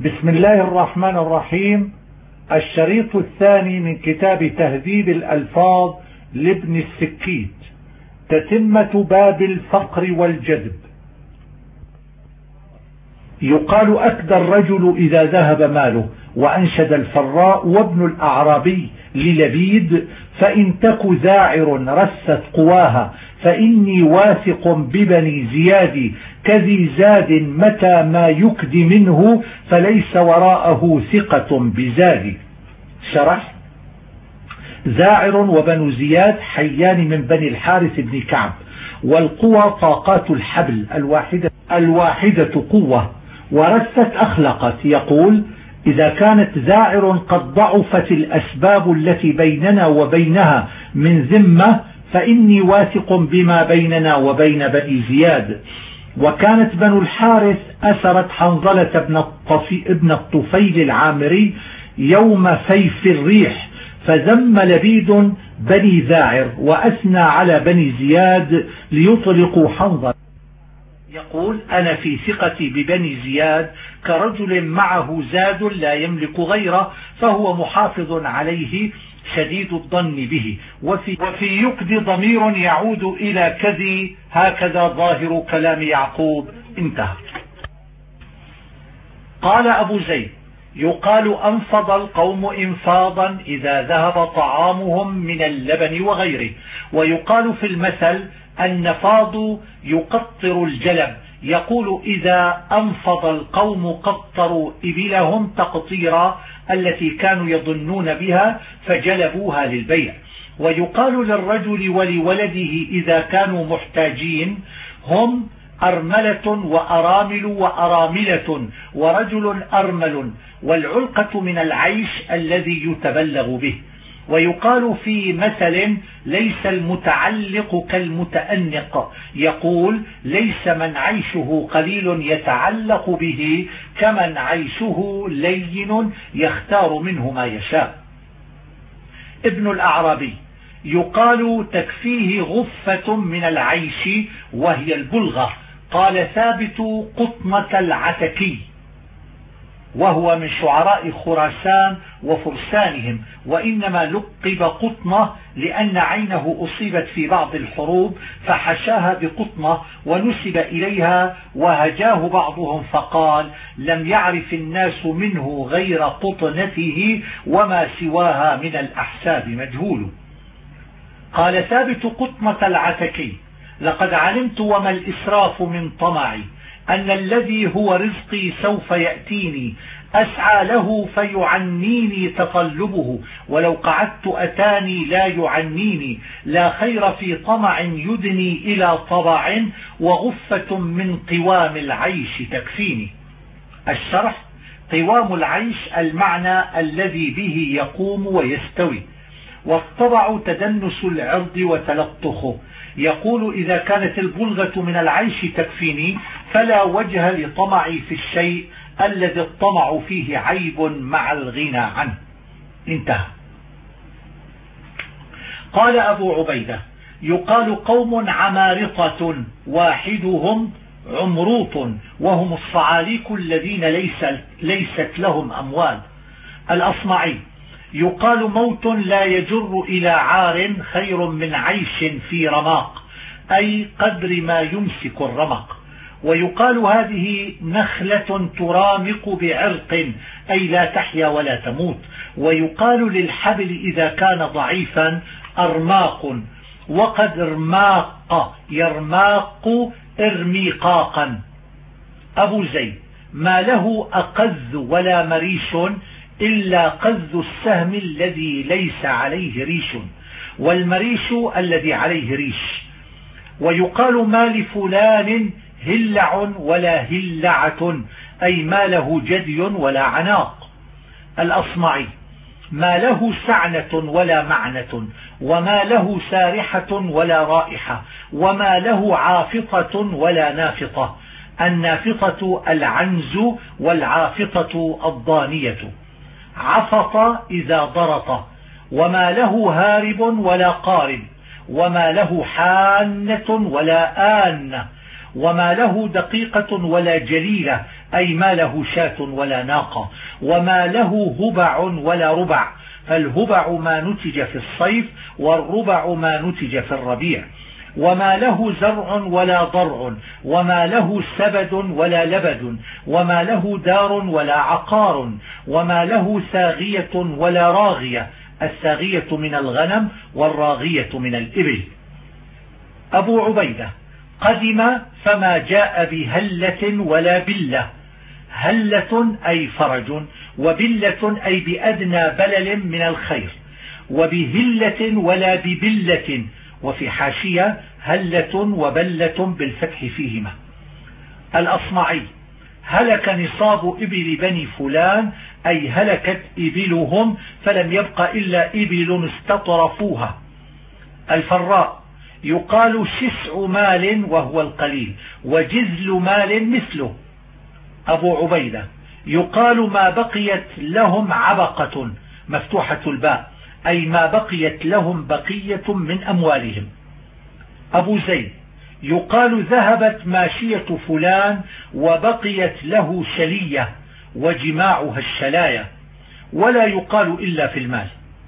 بسم الله الرحمن الرحيم. الشريط الثاني من كتاب تهذيب الألفاظ لابن السكيت، تتمة باب الفقر والجذب. يقال أكدى الرجل إذا ذهب ماله، وأنشد الفراء وابن الأعرابي للبيد: فإن تك ذاعر رست قواها، فإني واثق ببني زياد، كذي زاد متى ما يكد منه، فليس وراءه ثقة بزاد. شرح: زاعر وبنو زياد حيان من بني الحارث بن كعب، والقوى طاقات الحبل، الواحدة قوة، ورست أخلقت. يقول: إذا كانت زاعر قد ضعفت الأسباب التي بيننا وبينها من ذمة، فإني واثق بما بيننا وبين بني زياد. وكانت بنو الحارث أسرت حنظلة ابن الطفيل العامري يوم فيف الريح، فذم لبيد بني ذاعر وأثنى على بني زياد ليطلقوا حنظلة. يقول: أنا في ثقتي ببني زياد كرجل معه زاد لا يملك غيره، فهو محافظ عليه شديد الظن به. وفي يكد ضمير يعود إلى كذي، هكذا ظاهر كلام يعقوب. انتهى. قال أبو زيد: يقال أنفض القوم إنفاضا إذا ذهب طعامهم من اللبن وغيره. ويقال في المثل: النفاض يقطر الجلب. يقول: إذا أنفض القوم قطروا إبلهم تقطيرا التي كانوا يظنون بها فجلبوها للبيع. ويقال للرجل ولولده إذا كانوا محتاجين: هم أرملة وأرامل وأراملة ورجل أرمل، والعلقة من العيش الذي يتبلغ به. ويقال في مثل: ليس المتعلق كالمتأنق. يقول: ليس من عيشه قليل يتعلق به كمن عيشه لين يختار منه ما يشاء. ابن الأعرابي: يقال تكفيه غفة من العيش وهي البلغة. قال ثابت: قطمة العتكي، وهو من شعراء خراسان وفرسانهم، وإنما لقب قطنة لأن عينه أصيبت في بعض الحروب فحشاها بقطنة ونسب إليها، وهجاه بعضهم فقال: لم يعرف الناس منه غير قطنته، وما سواها من الأحساب مجهول. قال ثابت: قطمة العتكي: لقد علمت وما الإسراف من طمعي، أن الذي هو رزقي سوف يأتيني، أسعى له فيعنيني تطلبه، ولو قعدت أتاني لا يعنيني. لا خير في طمع يدني إلى طبع، وغفة من قوام العيش تكفيني. الشرح: قوام العيش المعنى الذي به يقوم ويستوي، والطبع تدنس العرض وتلطخه. يقول: إذا كانت البلغة من العيش تكفيني، فلا وجه لطمعي في الشيء الذي الطمع فيه عيب مع الغنى عنه. انتهى. قال أبو عبيدة: يقال قوم عمارطة، واحدهم عمروط، وهم الصعاليك الذين ليست لهم أموال. الأصمعي: يقال موت لا يجر إلى عار خير من عيش في رماق، أي قدر ما يمسك الرمق. ويقال هذه نخلة ترامق بعرق، أي لا تحيا ولا تموت. ويقال للحبل إذا كان ضعيفا أرماق، وقد ارماق يرماق ارميقاقا. أبو زيد: ما له أقذ ولا مريش إلا قذ السهم الذي ليس عليه ريش، والمريش الذي عليه ريش. ويقال: ما لفلان هلع ولا هلعة، أي ما له جدي ولا عناق. الأصمعي: ما له سعنة ولا معنة، وما له سارحة ولا رائحة، وما له عافطة ولا نافطة. النافطة العنز، والعافطة الضانية. عفط إذا ضرط. وما له هارب ولا قارب، وما له حانة ولا آنة، وما له دقيقة ولا جليلة أي ما له شاة ولا ناقة، وما له هبع ولا ربع، فالهبع ما نتج في الصيف والربع ما نتج في الربيع، وما له زرع ولا ضرع، وما له سبد ولا لبد، وما له دار ولا عقار، وما له ساغية ولا راغية، الساغية من الغنم والراغية من الإبل. أبو عبيدة قدم فما جاء بهلة ولا بلة، هلة أي فرج، وبلة أي بأدنى بلل من الخير، وبهلة ولا ببلة، وفي حاشية هلة وبلة بالفتح فيهما. الأصمعي هلك نصاب إبل بني فلان أي هلكت إبلهم فلم يبق إلا إبل استطرفوها. الفراء يقال شسع مال وهو القليل، وجزل مال مثله. أبو عبيدة يقال ما بقيت لهم عبقة مفتوحة الباء أي ما بقيت لهم بقية من أموالهم. أبو زيد يقال ذهبت ماشية فلان وبقيت له شلية وجماعها الشلاية، ولا يقال إلا في المال.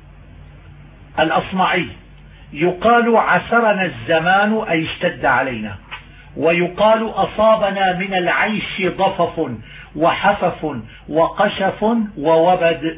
الأصمعي يقال عسرنا الزمان أي اشتد علينا، ويقال أصابنا من العيش ضفف وحفف وقشف ووبد،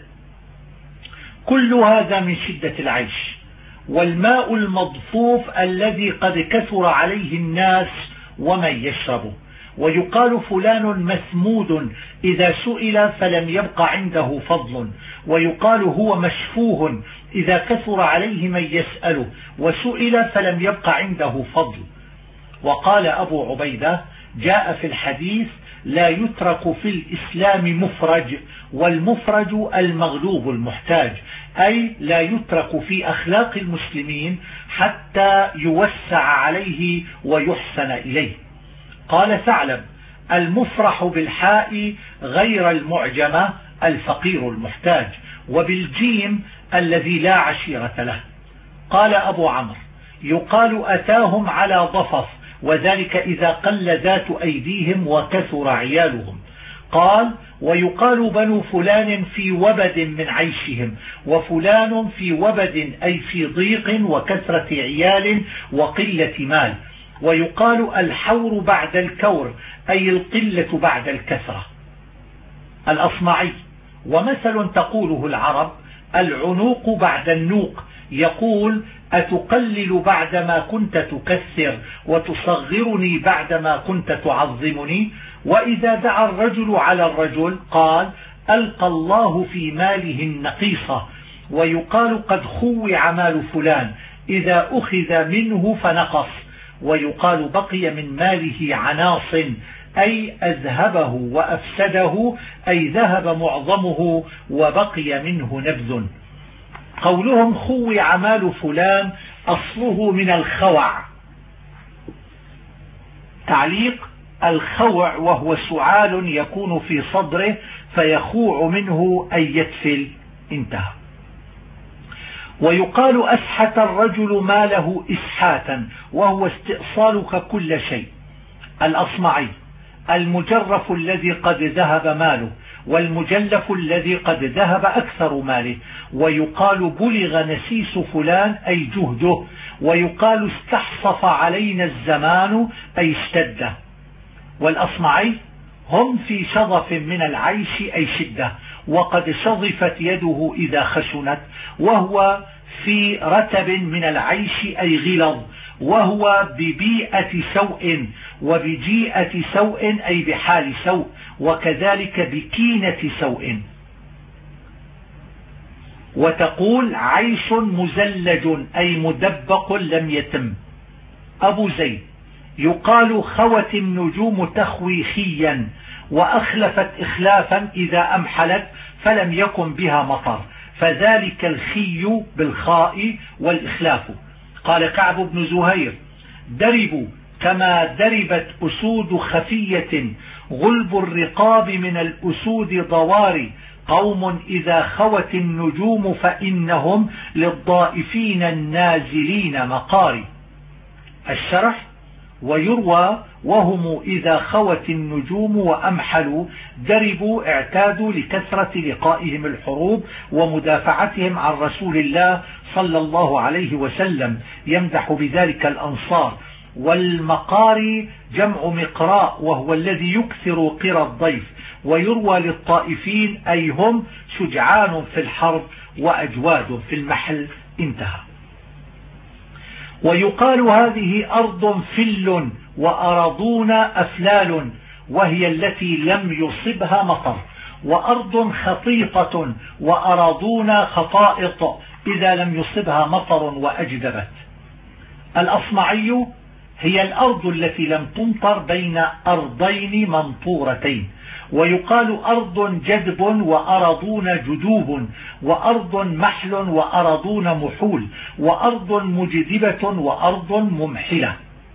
كل هذا من شدة العيش. والماء المضفوف الذي قد كثر عليه الناس ومن يشربه. ويقال فلان مسمود إذا سئل فلم يبق عنده فضل، ويقال هو مشفوه إذا كثر عليه من يسأله وسئل فلم يبق عنده فضل. وقال أبو عبيدة جاء في الحديث لا يترك في الإسلام مفرج، والمفرج المغلوب المحتاج، أي لا يترك في أخلاق المسلمين حتى يوسع عليه ويحسن إليه. قال ثعلب المفرح بالحاء غير المعجمة الفقير المحتاج، وبالجيم الذي لا عشيرة له. قال أبو عمرو يقال أتاهم على ضفف، وذلك إذا قل ذات أيديهم وكثر عيالهم. قال ويقال بنو فلان في وبد من عيشهم، وفلان في وبد أي في ضيق وكثرة عيال وقلة مال. ويقال الحور بعد الكور أي القلة بعد الكثرة. الأصمعي ومثل تقوله العرب العنوق بعد النوق، يقول أتقلل بعدما كنت تكثر وتصغرني بعدما كنت تعظمني. وإذا دعا الرجل على الرجل قال ألقى الله في ماله النقيصة. ويقال قد خوع مال فلان إذا أخذ منه فنقص. ويقال بقي من ماله عناص أي أذهبه وأفسده، أي ذهب معظمه وبقي منه نبذ. قولهم خوع مال فلان أصله من الخوع. تعليق الخوع وهو سعال يكون في صدره فيخوع منه أي يتفل. انتهى. ويقال أسحت الرجل ماله إسحاتا وهو استئصالك كل شيء. الأصمعي المجرف الذي قد ذهب ماله، والمجلف الذي قد ذهب أكثر ماله. ويقال بلغ نسيس فلان أي جهده. ويقال استحصف علينا الزمان أي اشتد. والأصمعي هم في شظف من العيش أي شدة، وقد شظفت يده إذا خشنت، وهو في رتب من العيش أي غلظ، وهو ببيئة سوء، وبجيئة سوء أي بحال سوء، وكذلك بكينة سوء. وتقول عيش مزلج أي مدبق لم يتم. أبو زيد يقال خوت النجوم تخويخيا، وأخلفت إخلافا إذا أمحلت فلم يكن بها مطر، فذلك الخي بالخاء والإخلاف. قال كعب بن زهير دربوا كما دربت أسود خفية، غلب الرقاب من الأسود ضواري، قوم إذا خوت النجوم فإنهم للضائفين النازلين مقاري. الشرح ويروى وهم إذا خوت النجوم وأمحلوا دربوا اعتادوا لكثرة لقائهم الحروب ومدافعتهم عن رسول الله صلى الله عليه وسلم، يمدح بذلك الأنصار. والمقاري جمع مقراء وهو الذي يكثر قرى الضيف. ويروى للطائفين أي هم شجعان في الحرب وأجواد في المحل. انتهى. ويقال هذه أرض فل وأراضون أفلال، وهي التي لم يصبها مطر، وأرض خطيطة وأراضون خطائط إذا لم يصبها مطر وأجدبت. الأصمعي هي الأرض التي لم تمطر بين أرضين منطورتين. ويقال أرض جدب وأرضون جدوب، وأرض محل وأرضون محول، وأرض مجدبة وأرض ممحلة.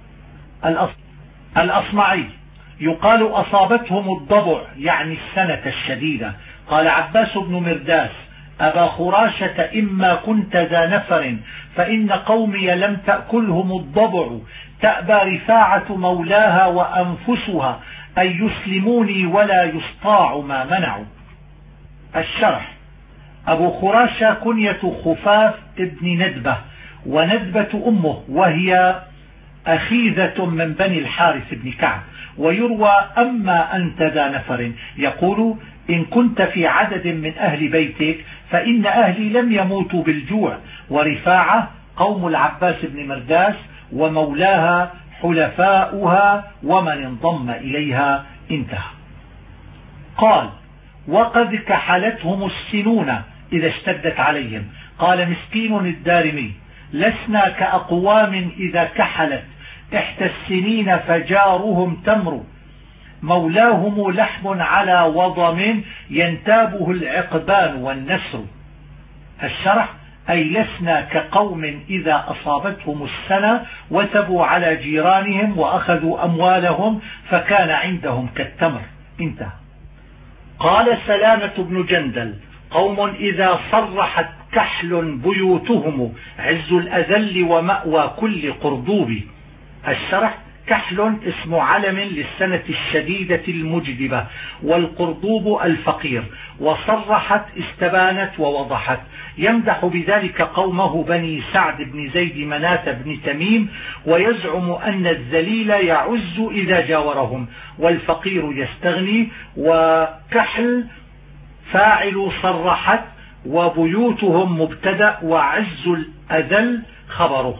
الأصمعي يقال أصابتهم الضبع يعني السنة الشديدة. قال عباس بن مرداس: أبا خراشة إما كنت ذا نفر فإن قومي لم تأكلهم الضبع، تأبى رفاعة مولاها وأنفسها أن يسلموني ولا يسطاع ما منعوا. الشرح: أبو خراشة كنية خفاف ابن ندبة، وندبة أمه، وهي أخيذة من بني الحارث بن كعب. ويروى: أما أنت ذا نفر، يقول: إن كنت في عدد من أهل بيتك فإن أهلي لم يموتوا بالجوع. ورفاعة قوم العباس بن مرداس، ومولاها حلفاؤها ومن انضم إليها. انتهى. قال: وقد كحلتهم السنون إذا اشتدت عليهم. قال مسكين الدارمي: لسنا كأقوام إذا كحلت إحدى السنين فجارهم تمر، مولاهم لحم على وضم ينتابه العقبان والنسر. الشرح: أي لسنا كقوم إذا أصابتهم السنة وثبوا على جيرانهم وأخذوا أموالهم فكان عندهم كالتمر. انتهى. قال سلامة بن جندل: قوم إذا صرحت كحل بيوتهم عز الأذل ومأوى كل قرضوب. الشرح: كحل اسم علم للسنة الشديدة المجدبة، والقرضوب الفقير، وصرحت استبانت ووضحت. يمدح بذلك قومه بني سعد بن زيد مناة بن تميم، ويزعم أن الذليل يعز إذا جاورهم والفقير يستغني. وكحل فاعل صرحت، وبيوتهم مبتدأ، وعز الأذل خبره.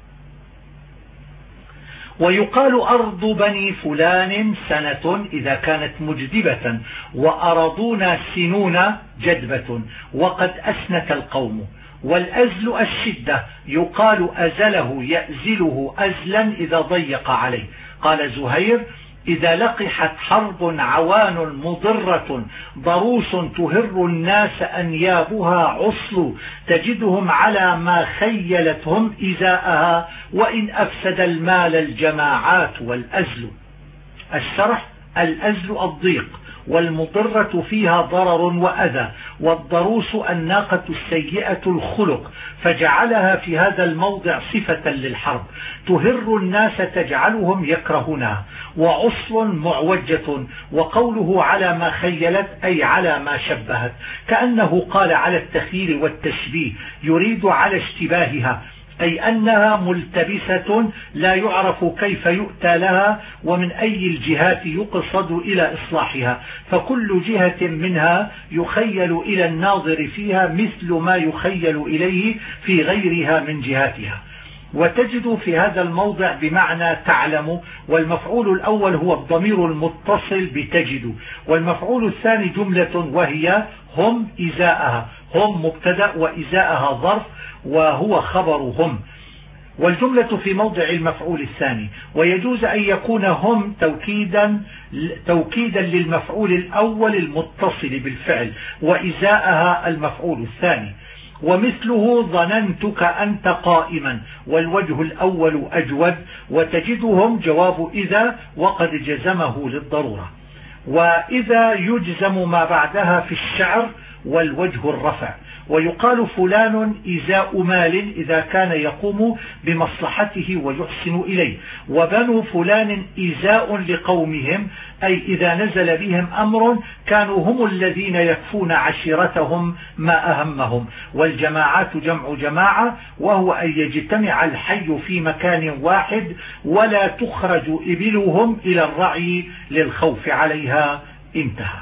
ويقال أرض بني فلان سنة إذا كانت مجدبة، وأرضون سنون جدبة، وقد أسنت القوم. والأزل الشدة، يقال أزله يأزله أزلا إذا ضيق عليه. قال زهير: إذا لقحت حرب عوان مضرة ضروس تهر الناس أنيابها عصل، تجدهم على ما خيلتهم إزاءها، وإن أفسد المال الجماعات والأزل. الشرح: الأزل الضيق، والمضرة فيها ضرر وأذى، والضروس الناقة السيئة الخلق، فجعلها في هذا الموضع صفة للحرب، تهر الناس تجعلهم يكرهونها. وعصل معوجة، وقوله على ما خيلت أي على ما شبهت، كأنه قال على التخيل والتشبيه، يريد على اشتباهها، أي أنها ملتبسة لا يعرف كيف يؤتى لها ومن أي الجهات يقصد إلى إصلاحها، فكل جهة منها يخيل إلى الناظر فيها مثل ما يخيل إليه في غيرها من جهاتها. وتجد في هذا الموضع بمعنى تعلم، والمفعول الأول هو الضمير المتصل بتجد، والمفعول الثاني جملة وهي هم إزاءها، هم مبتدأ وإزاءها ظرف وهو خبرهم، والجملة في موضع المفعول الثاني. ويجوز أن يكون هم توكيدا للمفعول الأول المتصل بالفعل، وإزاءها المفعول الثاني. ومثله ظننتك أنت قائما، والوجه الأول أجود، وتجدهم جواب إذا وقد جزمه للضرورة. وإذا يجزم ما بعدها في الشعر والوجه الرفع. ويقال فلان إزاء مال إذا كان يقوم بمصلحته ويحسن إليه. وبنو فلان إزاء لقومهم، أي إذا نزل بهم أمر كانوا هم الذين يكفون عشيرتهم ما أهمهم. والجماعات جمع جماعة، وهو أن يجتمع الحي في مكان واحد ولا تخرج إبلهم إلى الرعي للخوف عليها. انتهى.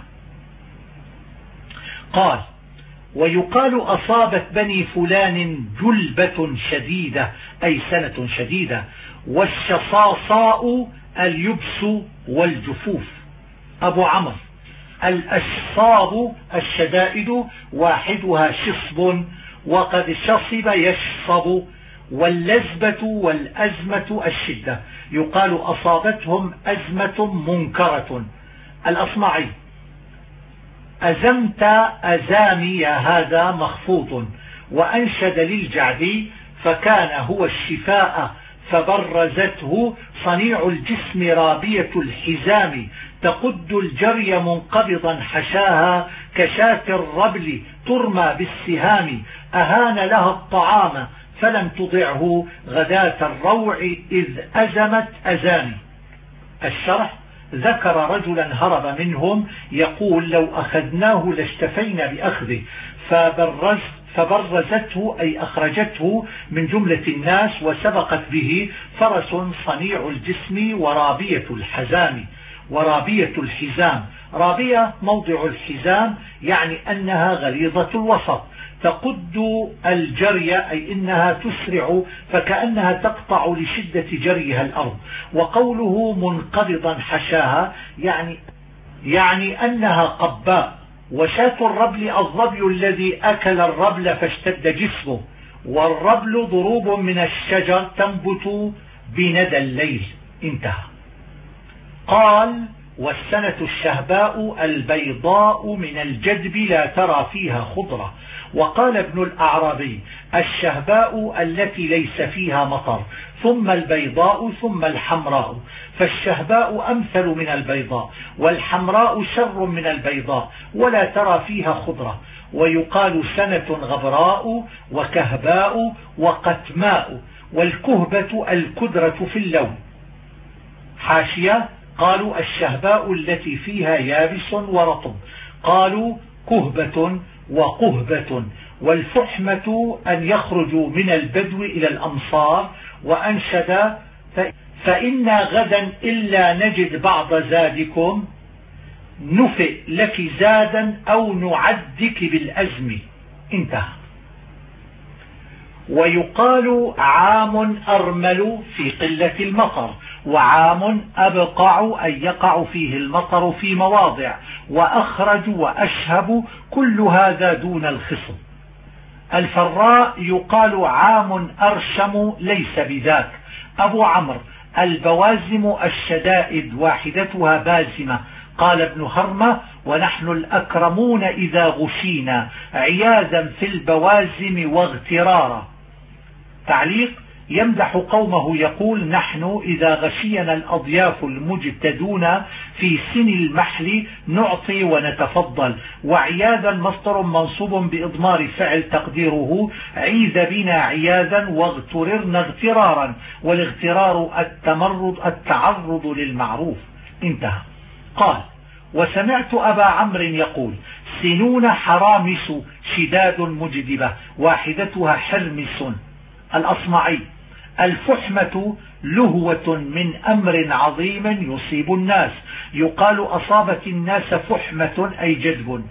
قال: ويقال أصابت بني فلان جلبة شديدة، أي سنة شديدة. والشصاصاء اليبس والجفوف. أبو عمرو: الأشصاب الشدائد، واحدها شصب، وقد شصب يشصب. واللزبة والأزمة الشدة. يقال أصابتهم أزمة منكرة. الأصمعي: أزمت أزامي هذا مخفوض. وأنشد للجعدي: فكان هو الشفاء فبرزته صنيع الجسم رابية الحزام، تقد الجري منقبضا حشاها كشاة الربل ترمى بالسهام، أهان لها الطعام فلم تضعه غداة الروع إذ أزمت أزامي. الشرح: ذكر رجلا هرب منهم يقول: لو أخذناه لاشتفينا بأخذه، فبرزته أي أخرجته من جملة الناس، وسبقت به فرس صنيع الجسم ورابية الحزام. ورابية الحزام، رابية موضع الحزام، يعني أنها غليظة الوسط. تقد الجري أي إنها تسرع، فكأنها تقطع لشدة جريها الأرض. وقوله منقبضا حشاها يعني أنها قباء. وشاة الربل الظبي الذي أكل الربل فاشتد جسمه. والربل ضروب من الشجر تنبت بندى الليل. انتهى. قال: والسنة الشهباء البيضاء من الجدب لا ترى فيها خضرة. وقال ابن الأعرابي: الشهباء التي ليس فيها مطر، ثم البيضاء، ثم الحمراء. فالشهباء أمثل من البيضاء، والحمراء شر من البيضاء، ولا ترى فيها خضرة. ويقال سنة غبراء وكهباء وقتماء. والكهبة الكدرة في اللون. حاشية: قالوا الشهباء التي فيها يابس ورطب، قالوا كهبة وقهبة. والفحمة أن يخرجوا من البدو إلى الأمصار. وأنشد: فإنا غدا إلا نجد بعض زادكم نفئ لك زادا أو نعدك بالأزم. انتهى. ويقال عام أرمل في قلة المطر، وعام أبقع أي يقع فيه المطر في مواضع، وأخرج وأشهب كل هذا دون الخصم. الفراء يقال عام أرشم ليس بذاك. أبو عمرو: البوازم الشدائد، واحدتها بازمة. قال ابن هرمة: ونحن الأكرمون إذا غشينا عياذا في البوازم واغترارا. تعليق: يمدح قومه يقول: نحن إذا غشينا الأضياف المجتدون في سن المحل نعطي ونتفضل. وعياذا مصدر منصوب بإضمار فعل تقديره عيذ بنا عياذا واغتررنا اغترارا. والاغترار التعرض للمعروف. انتهى. قال: وسمعت أبا عمرو يقول: سنون حرامس شداد مجدبة، واحدتها حرمس. الأصمعي: الفحمة لهوة من أمر عظيم يصيب الناس. يقال أصابت الناس فحمة أي جدب.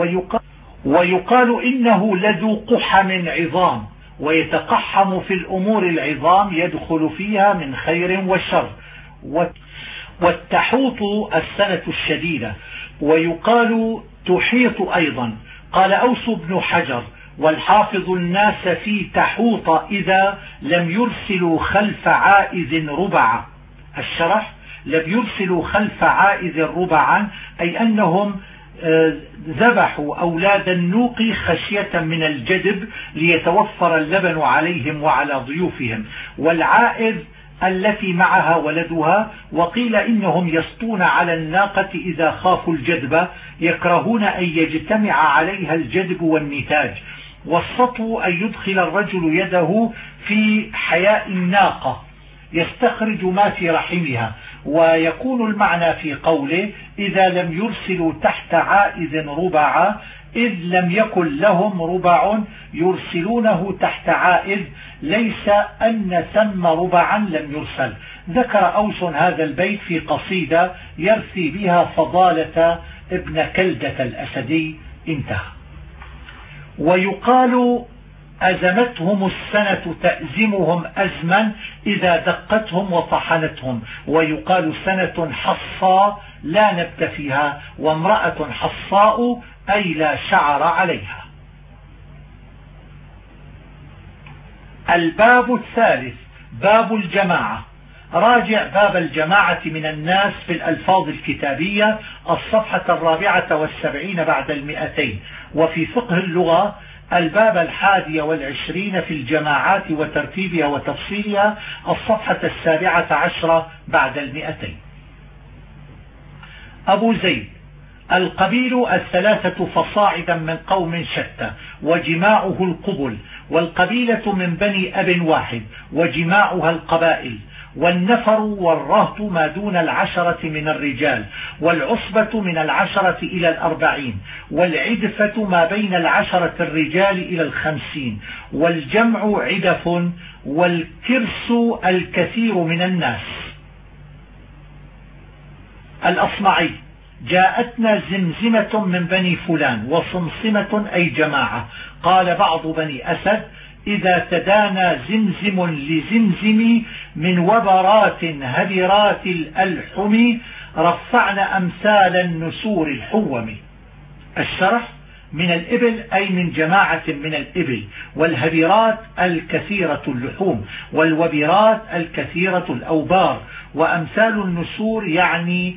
ويقال إنه لذو قحم عظام، ويتقحم في الأمور العظام يدخل فيها من خير وشر. والتحوط السنة الشديدة. ويقال تحيط أيضا. قال أوس بن حجر: والحافظ الناس في تحوط إذا لم يرسلوا خلف عائذ ربعا. الشرح: لم يرسلوا خلف عائذ ربعا أي أنهم ذبحوا أولاد النوق خشية من الجدب ليتوفر اللبن عليهم وعلى ضيوفهم. والعائذ التي معها ولدها. وقيل إنهم يسطون على الناقة إذا خافوا الجدب، يكرهون أن يجتمع عليها الجدب والنتاج. والسطو أن يدخل الرجل يده في حياء الناقة يستخرج ما في رحمها. ويكون المعنى في قوله إذا لم يرسلوا تحت عائذ ربعا، إذ لم يكن لهم ربع يرسلونه تحت عائذ، ليس أن ثم ربعا لم يرسل. ذكر أوس هذا البيت في قصيدة يرثي بها فضالة ابن كلدة الأسدي. انتهى. ويقال أزمتهم السنة تأزمهم أزما إذا دقتهم وطحنتهم. ويقال سنة حصى لا نبت فيها، وامرأة حصاء أي لا شعر عليها. الباب الثالث باب الجماعة. راجع باب الجماعة من الناس في الألفاظ الكتابية الصفحة 74 بعد 200. وفي فقه اللغة الباب 21 في الجماعات وترتيبها وتفصيلها الصفحة 17 بعد 200. أبو زيد: القبيل 3 فصاعدا من قوم شتى، وجماعه القبل. والقبيلة من بني أب واحد، وجماعها القبائل. والنفر والرهط ما دون 10 من الرجال، والعصبة من 10 إلى 40، والعدفة ما بين 10 الرجال إلى 50، والجمع عدف، والكرس الكثير من الناس. الأصمعي: جاءتنا زمزمة من بني فلان، وصمصمة أي جماعة. قال بعض بني أسد: إذا تدانى زمزم لزمزم من وبرات هدرات الألحم رفعن أمثال النسور الحوم. الشرح: من الإبل أي من جماعة من الإبل، والهدرات الكثيرة اللحوم، والوبرات الكثيرة الأوبار. وأمثال النسور يعني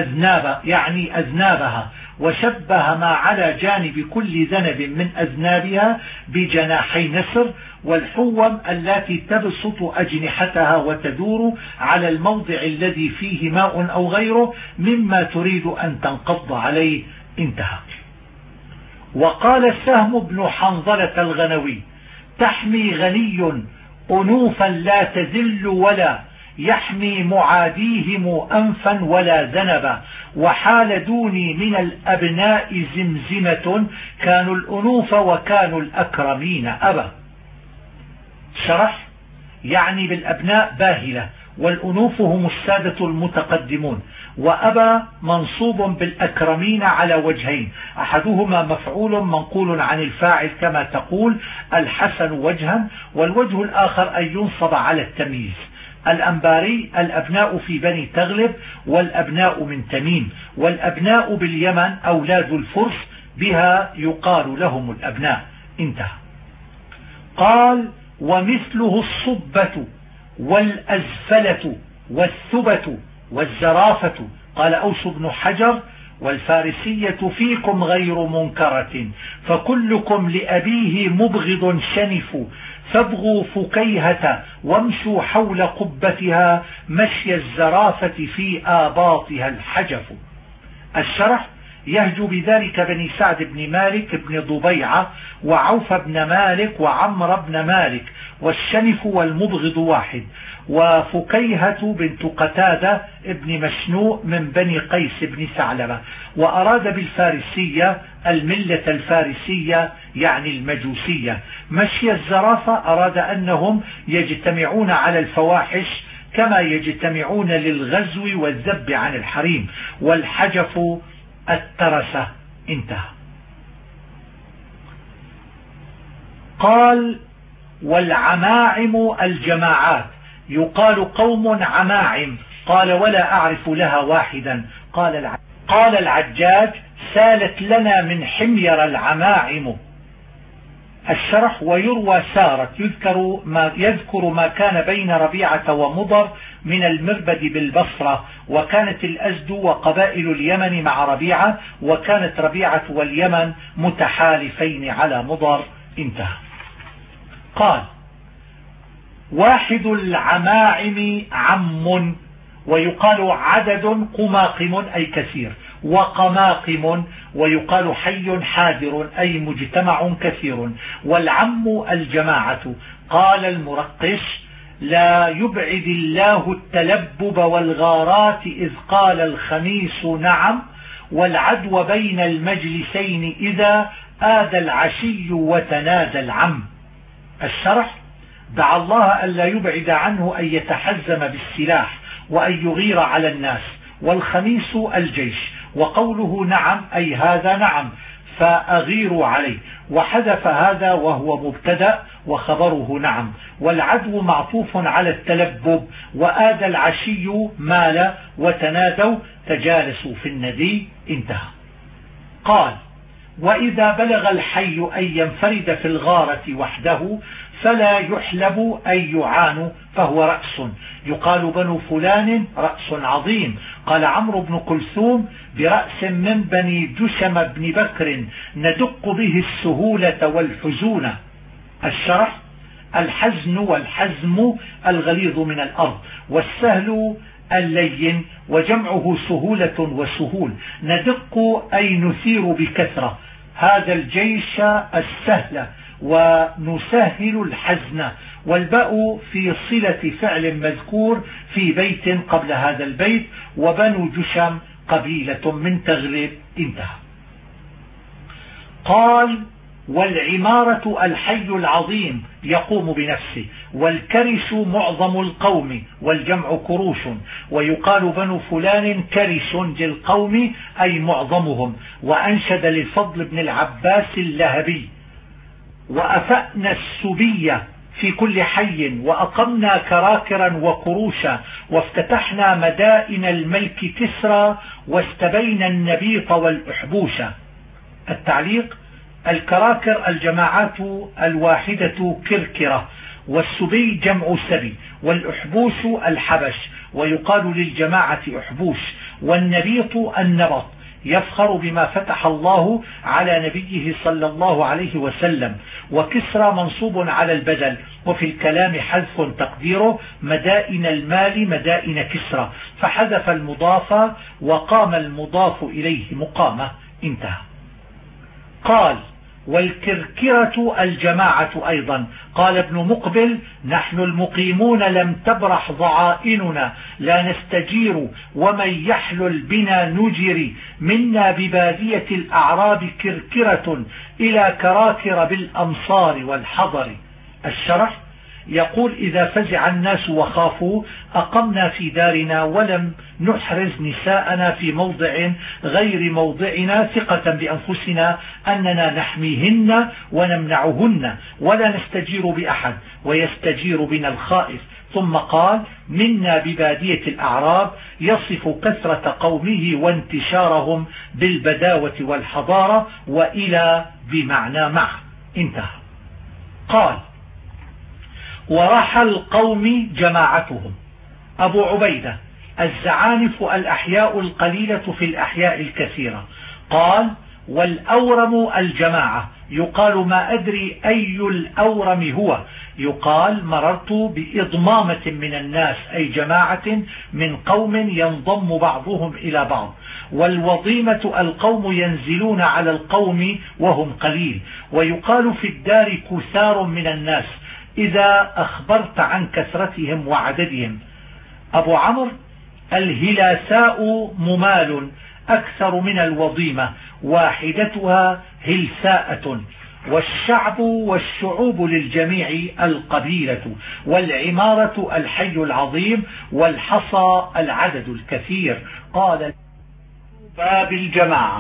أذنابها، وشبه ما على جانب كل ذنب من أذنابها بجناحي نسر. والحوم التي تبسط أجنحتها وتدور على الموضع الذي فيه ماء أو غيره مما تريد أن تنقض عليه. انتهى. وقال سهم بن حنظلة الغنوي: تحمي غني أنوفا لا تذل، ولا يحمي معاديهم أنفا ولا ذنبا. وحال دوني من الأبناء زمزمة، كانوا الأنوف وكانوا الأكرمين أبا. شرح: يعني بالأبناء باهلة، والأنوف هم السادة المتقدمون. وأبا منصوب بالأكرمين على وجهين، أحدهما مفعول منقول عن الفاعل كما تقول الحسن وجها، والوجه الآخر أن ينصب على التمييز. الأنباري: الأبناء في بني تغلب، والأبناء من تميم. والأبناء باليمن أولاد الفرس، بها يقال لهم الأبناء. انتهى. قال: ومثله الصبة والأزفلة والثبة والزرافة. قال أوس بن حجر: والفارسية فيكم غير منكرة، فكلكم لأبيه مبغض شنف، فابغوا فكيهة وامشوا حول قبتها، مشي الزرافة في آباطها الحجف. الشرح: يهجو بذلك بني سعد بن مالك بن ضبيعة، وعوف بن مالك، وعمر بن مالك. والشنف والمبغض واحد. وفكيهة بنت قتادة ابن مشنوء من بني قيس بن ثعلبة. وأراد بالفارسية الملة الفارسية يعني المجوسية. مشي الزرافة أراد أنهم يجتمعون على الفواحش كما يجتمعون للغزو والذب عن الحريم. والحجف الترسة. انتهى. قال: والعماعم الجماعات، يقال قوم عماعم. قال: ولا أعرف لها واحدا. قال العجاج: سالت لنا من حمير العماعم. الشرح: ويروى سارت، يذكر ما كان بين ربيعة ومضر من المربد بالبصرة. وكانت الأزد وقبائل اليمن مع ربيعة، وكانت ربيعة واليمن متحالفين على مضر. انتهى. قال: واحد العماعم عم، ويقال عدد قماقم أي كثير، وقماقم ويقال حي حاذر أي مجتمع كثير، والعم الجماعة. قال المرقش: لا يبعد الله التلبب والغارات إذ قال الخميس نعم، والعدو بين المجلسين إذا آذى العشي وتنادى العم. الشرح: دعا الله ألا يبعد عنه أن يتحزم بالسلاح وأن يغير على الناس، والخميس الجيش، وقوله نعم أي هذا نعم فأغيروا عليه، وحذف هذا وهو مبتدأ وخبره نعم، والعدو معطوف على التلبب، وآذى العشي مال، وتنادوا تجالسوا في الندي. انتهى. قال: وإذا بلغ الحي أن ينفرد في الغارة وحده فلا يحلب أي يعان فهو رأس، يقال بنو فلان رأس عظيم. قال عمرو بن كلثوم: برأس من بني جشم بن بكر ندق به السهولة والحزون. الشرح: الحزن والحزم الغليظ من الأرض، والسهل اللين، وجمعه سهولة وسهول. ندق أي نثير بكثرة هذا الجيش السهل، ونسهل الحزن، والباء في صلة فعل مذكور في بيت قبل هذا البيت، وبنو جشم قبيلة من تغلب. انتهى. قال: والعمارة الحي العظيم يقوم بنفسه، والكرش معظم القوم، والجمع كروش، ويقال بنو فلان كرش للقوم أي معظمهم. وأنشد للفضل بن العباس اللهبي: وأفأنا السبية في كل حي، وأقمنا كراكرا وكروشا، وافتتحنا مدائن الملك كسرى، واستبينا النبيط والأحبوشا. التعليق: الكراكر الجماعات الواحدة كركرة، والسبي جمع سبي، والأحبوش الحبش، ويقال للجماعة أحبوش، والنبيط النبط، يفخر بما فتح الله على نبيه صلى الله عليه وسلم. وكسرى منصوب على البدل، وفي الكلام حذف تقديره مدائن المال مدائن كسرى، فحذف المضاف وقام المضاف إليه مقامة. انتهى. قال: والكركرة الجماعة أيضا. قال ابن مقبل: نحن المقيمون لم تبرح ضعائننا، لا نستجير، ومن يحلل بنا نجري، منا ببادية الأعراب كركرة، إلى كراكر بالأمصار والحضر. الشرح: يقول: إذا فزع الناس وخافوا أقمنا في دارنا، ولم نحرز نساءنا في موضع غير موضعنا، ثقة بأنفسنا أننا نحميهن ونمنعهن، ولا نستجير بأحد، ويستجير بنا الخائف. ثم قال: منا ببادية الأعراب، يصف كثرة قومه وانتشارهم بالبداوة والحضارة، وإلى بمعنى مع. انتهى. قال: ورحى القوم جماعتهم. أبو عبيدة: الزعانف الأحياء القليلة في الأحياء الكثيرة. قال: والأورم الجماعة، يقال ما أدري أي الأورم هو، يقال مررت بإضمامة من الناس أي جماعة من قوم ينضم بعضهم إلى بعض. والوضيمة القوم ينزلون على القوم وهم قليل، ويقال في الدار كثار من الناس إذا أخبرت عن كثرتهم وعددهم. أبو عمرو: الهلاساء ممال أكثر من الوضيمة، واحدتها هلساءة. والشعب والشعوب للجميع القبيلة، والعمارة الحي العظيم، والحصى العدد الكثير. قال: باب الجماعة.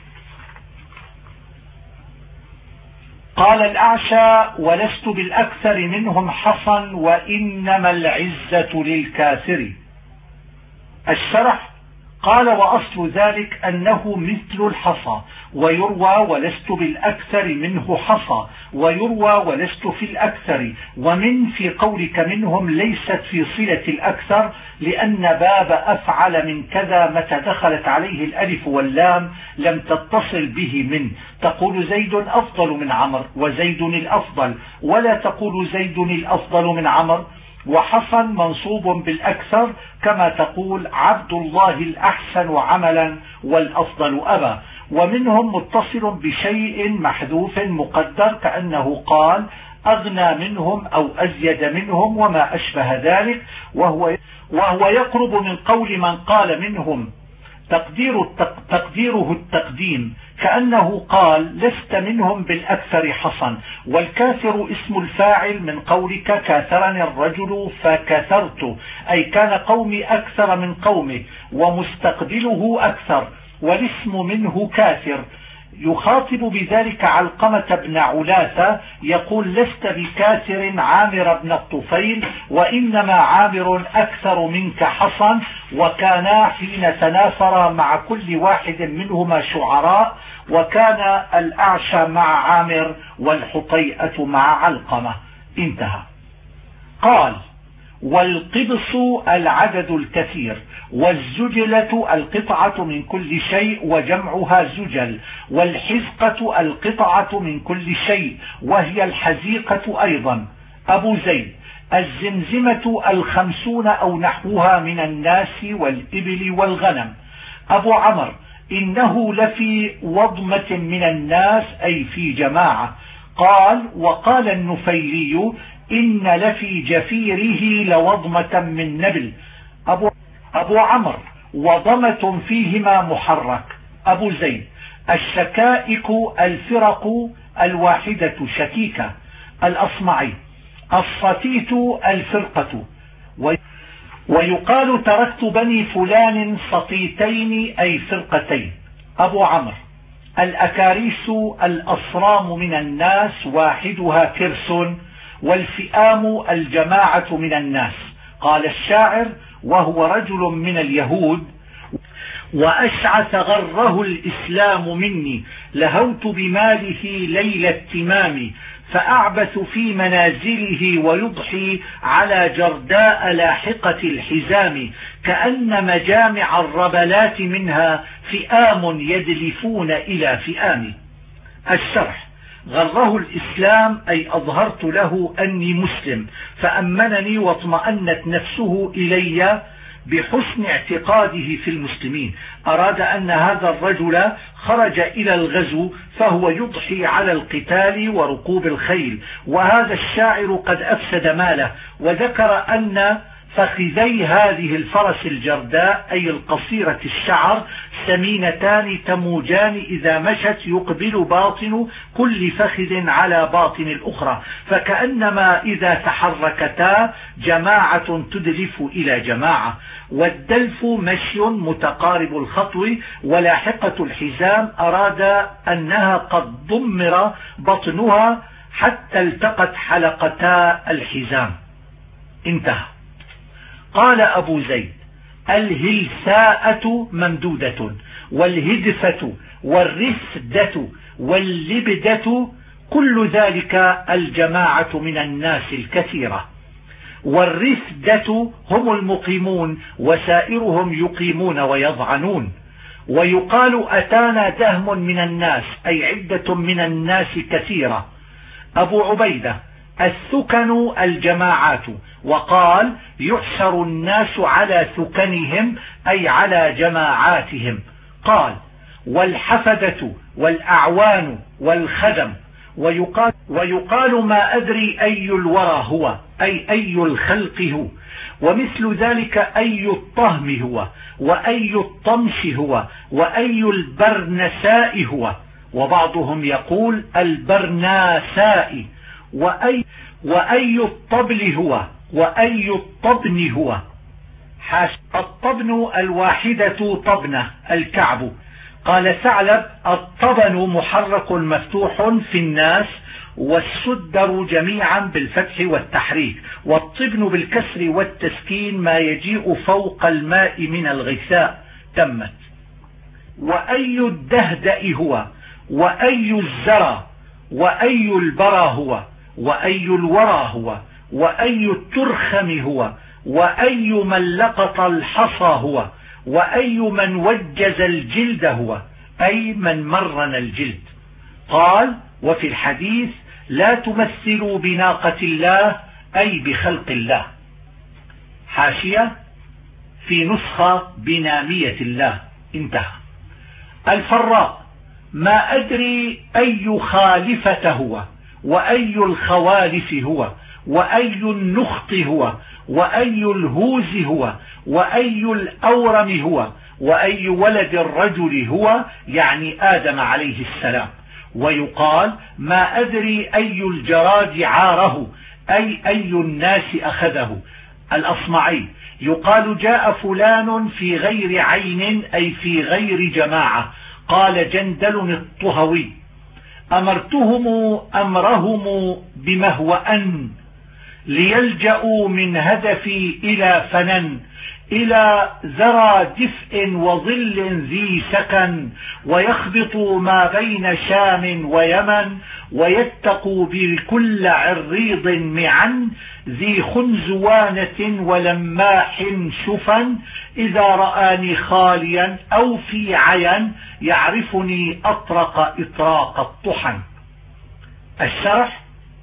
قال الأعشى: ولست بالأكثر منهم حصا، وإنما العزة للكافر. الشرح: قال وأصل ذلك أنه مثل الحصى، ويروى ولست بالأكثر منه حصى، ويروى ولست في الأكثر، ومن في قولك منهم ليست في صلة الأكثر، لأن باب أفعل من كذا متى دخلت عليه الألف واللام لم تتصل به من، تقول زيد أفضل من عمر وزيد الأفضل، ولا تقول زيد الأفضل من عمر. وحصن منصوب بالأكثر كما تقول عبد الله الأحسن عملا والأفضل أبا. ومنهم متصل بشيء محذوف مقدر كأنه قال أغنى منهم أو أزيد منهم وما أشبه ذلك، وهو يقرب من قول من قال منهم تقديره التقديم، كأنه قال لست منهم بالأكثر حصن. والكاثر اسم الفاعل من قولك كاثرني الرجل فكثرت، أي كان قومي أكثر من قومه، ومستقبله أكثر، والاسم منه كاثر. يخاطب بذلك علقمة بن علاثة يقول لست بكاثر عامر بن الطفيل، وإنما عامر أكثر منك حصن. وكانا حين تنافر مع كل واحد منهما شعراء، وكان الأعشى مع عامر والحطيئة مع علقمة. انتهى. قال والقبص العدد الكثير، والزجلة القطعة من كل شيء وجمعها زجل، والحزقة القطعة من كل شيء وهي الحزيقة أيضا. أبو زيد الزمزمة 50 أو نحوها من الناس والإبل والغنم. أبو عمر إنه لفي وضمة من الناس أي في جماعة. قال وقال النفيلي إن لفي جفيره لوضمة من نبل. أبو عمر وضمة فيهما محرك. أبو زيد الشكائك الفرق الواحدة شكيكة. الأصمعي الصتيت الفرقة. ويقال تركت بني فلان سطيتين أي فرقتين. أبو عمرو الأكاريس الأصرام من الناس واحدها كرس، والفئام الجماعة من الناس. قال الشاعر وهو رجل من اليهود وأشعث غره الإسلام مني، لهوت بماله ليل التمام، فأعبث في منازله ويضحي على جرداء لاحقة الحزام، كأن مجامع الربلات منها فئام يدلفون إلى فئام. الشرح غره الإسلام أي أظهرت له أني مسلم فأمنني واطمأنت نفسه إلي بحسن اعتقاده في المسلمين. أراد أن هذا الرجل خرج إلى الغزو فهو يضحي على القتال وركوب الخيل، وهذا الشاعر قد أفسد ماله، وذكر أن فخذي هذه الفرس الجرداء أي القصيرة الشعر سمينتان تموجان إذا مشت يقبل باطن كل فخذ على باطن الأخرى، فكأنما إذا تحركتا جماعة تدلف إلى جماعة. والدلف مشي متقارب الخطو، ولاحقة الحزام أراد أنها قد ضمر بطنها حتى التقت حلقتا الحزام. انتهى. قال أبو زيد الهلساءة ممدودة، والهدفة والرفدة واللبدة كل ذلك الجماعة من الناس الكثيرة. والرفدة هم المقيمون وسائرهم يقيمون ويضعنون. ويقال أتانا دهم من الناس أي عدة من الناس كثيرة. أبو عبيدة الثكن الجماعات، وقال يحشر الناس على ثكنهم أي على جماعاتهم. قال والحفدة والأعوان والخدم. ويقال ما أدري أي الورى هو أي الخلق هو، ومثل ذلك أي الطهم هو، وأي الطمش هو، وأي البرنساء هو، وبعضهم يقول البرناساء، وأي الطبل هو، وأي الطبن هو. الطبن الواحدة طبنة الكعب. قال ثعلب الطبن محرك مفتوح في الناس، والسدر جميعا بالفتح والتحريك، والطبن بالكسر والتسكين ما يجيء فوق الماء من الغثاء تمت. وأي الدهدأ هو، وأي الزرى، وأي البرى هو، وأي الورى هو، وأي الترخم هو، وأي من لقط الحصى هو، وأي من وجز الجلد هو، أي من مرن الجلد. قال: وفي الحديث: لا تمثلوا بناقة الله، أي بخلق الله. حاشية في نسخة بنامية الله، انتهى. الفراء: ما أدري أي خالفة هو، وأي الخوالف هو، وأي النخط هو، وأي الهوز هو، وأي الأورم هو، وأي ولد الرجل هو، يعني آدم عليه السلام. ويقال: ما أدري أي الجراد عاره، أي الناس أخذه. الأصمعي: يقال: جاء فلان في غير عين، أي في غير جماعة. قال جندل الطهوي: أمرتهم أمرهم بمهوأن، ليلجأوا من هدفي إلى فنن، إلى زرى دفء وظل ذي سكن، ويخبطوا ما بين شام ويمن، ويتقوا بكل عريض معا، ذي خنزوانة ولماح شفن، إذا رآني خاليا أو في عين، يعرفني أطرق إطراق الطحن. الشرح: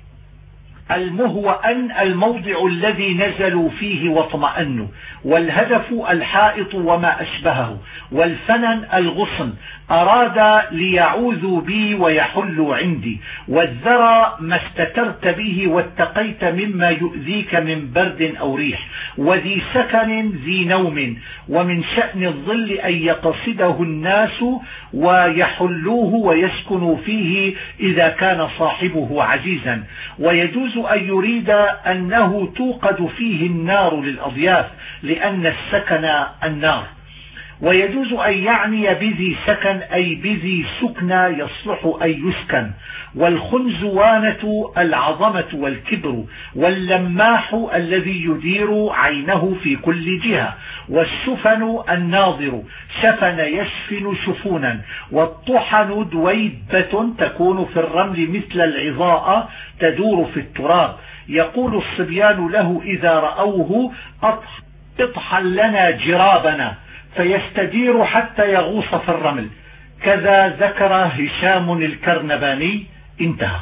المهوأن الموضع الذي نزلوا فيه واطمأنوا، والهدف الحائط وما أشبهه، والفنن الغصن، أراد ليعوذوا بي ويحلوا عندي، والذرى ما استترت به واتقيت مما يؤذيك من برد أو ريح، وذي سكن ذي نوم، ومن شأن الظل أن يقصده الناس ويحلوه ويسكنوا فيه إذا كان صاحبه عزيزا، ويجوز أن يريد أنه توقد فيه النار للأضياف، لأن السكن النار. ويجوز أن يعني بذي سكن أي بذي سكنى يصلح أن يسكن. والخنزوانة العظمة والكبر، واللماح الذي يدير عينه في كل جهة، والشفن الناظر، شفن يشفن شفونا، والطحن دويبة تكون في الرمل مثل العظاء تدور في التراب. يقول الصبيان له إذا رأوه: اطحن لنا جرابنا، فيستدير حتى يغوص في الرمل. كذا ذكر هشام الكرنباني، انتهى.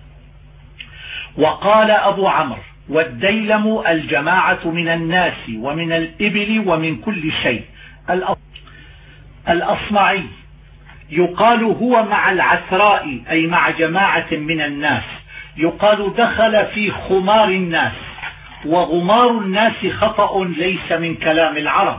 وقال أبو عمرو: والديلم الجماعة من الناس ومن الإبل ومن كل شيء. الأصمعي: يقال هو مع العثراء، أي مع جماعة من الناس. يقال دخل في خمار الناس، وغمار الناس خطأ ليس من كلام العرب.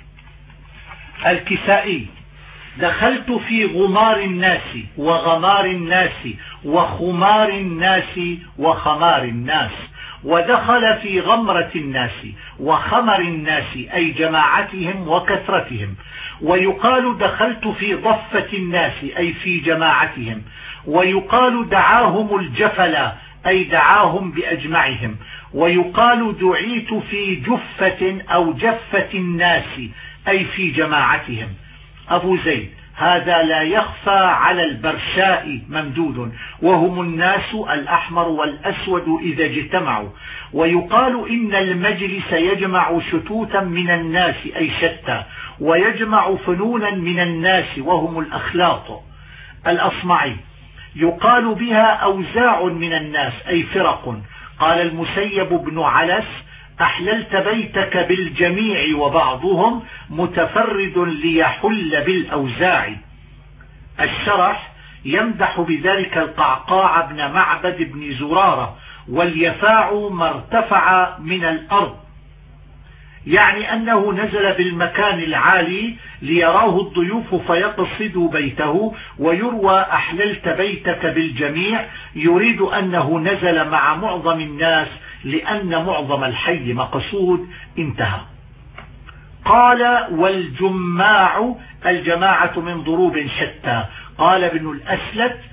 الكسائي: دخلت في غمار الناس وغمار الناس وخمار الناس وخمار الناس. ودخل في غمرة الناس وخمر الناس، أي جماعتهم وكثرتهم. ويقال دخلت في ضفة الناس، أي في جماعتهم. ويقال دعاهم الجفلا، أي دعاهم بأجمعهم. ويقال دعيت في جفة أو جفة الناس، أي في جماعتهم. أبو زيد: هذا لا يخفى على البرشاء ممدود، وهم الناس الأحمر والأسود إذا اجتمعوا. ويقال إن المجلس يجمع شتوتا من الناس، أي شتى، ويجمع فنونا من الناس وهم الأخلاط. الأصمعي: يقال بها أوزاع من الناس، أي فرق. قال المسيب بن علس: أحللت بيتك بالجميع وبعضهم متفرد ليحل بالأوزاع. الشرح: يمدح بذلك القعقاع بن معبد بن زرارة. واليفاع ما ارتفع من الأرض، يعني أنه نزل بالمكان العالي ليراه الضيوف فيقصدوا بيته. ويروى أحللت بيتك بالجميع، يريد أنه نزل مع معظم الناس، لأن معظم الحي مقصود، انتهى. قال: والجماع الجماعة من ضروب شتى. قال ابن الأسلت: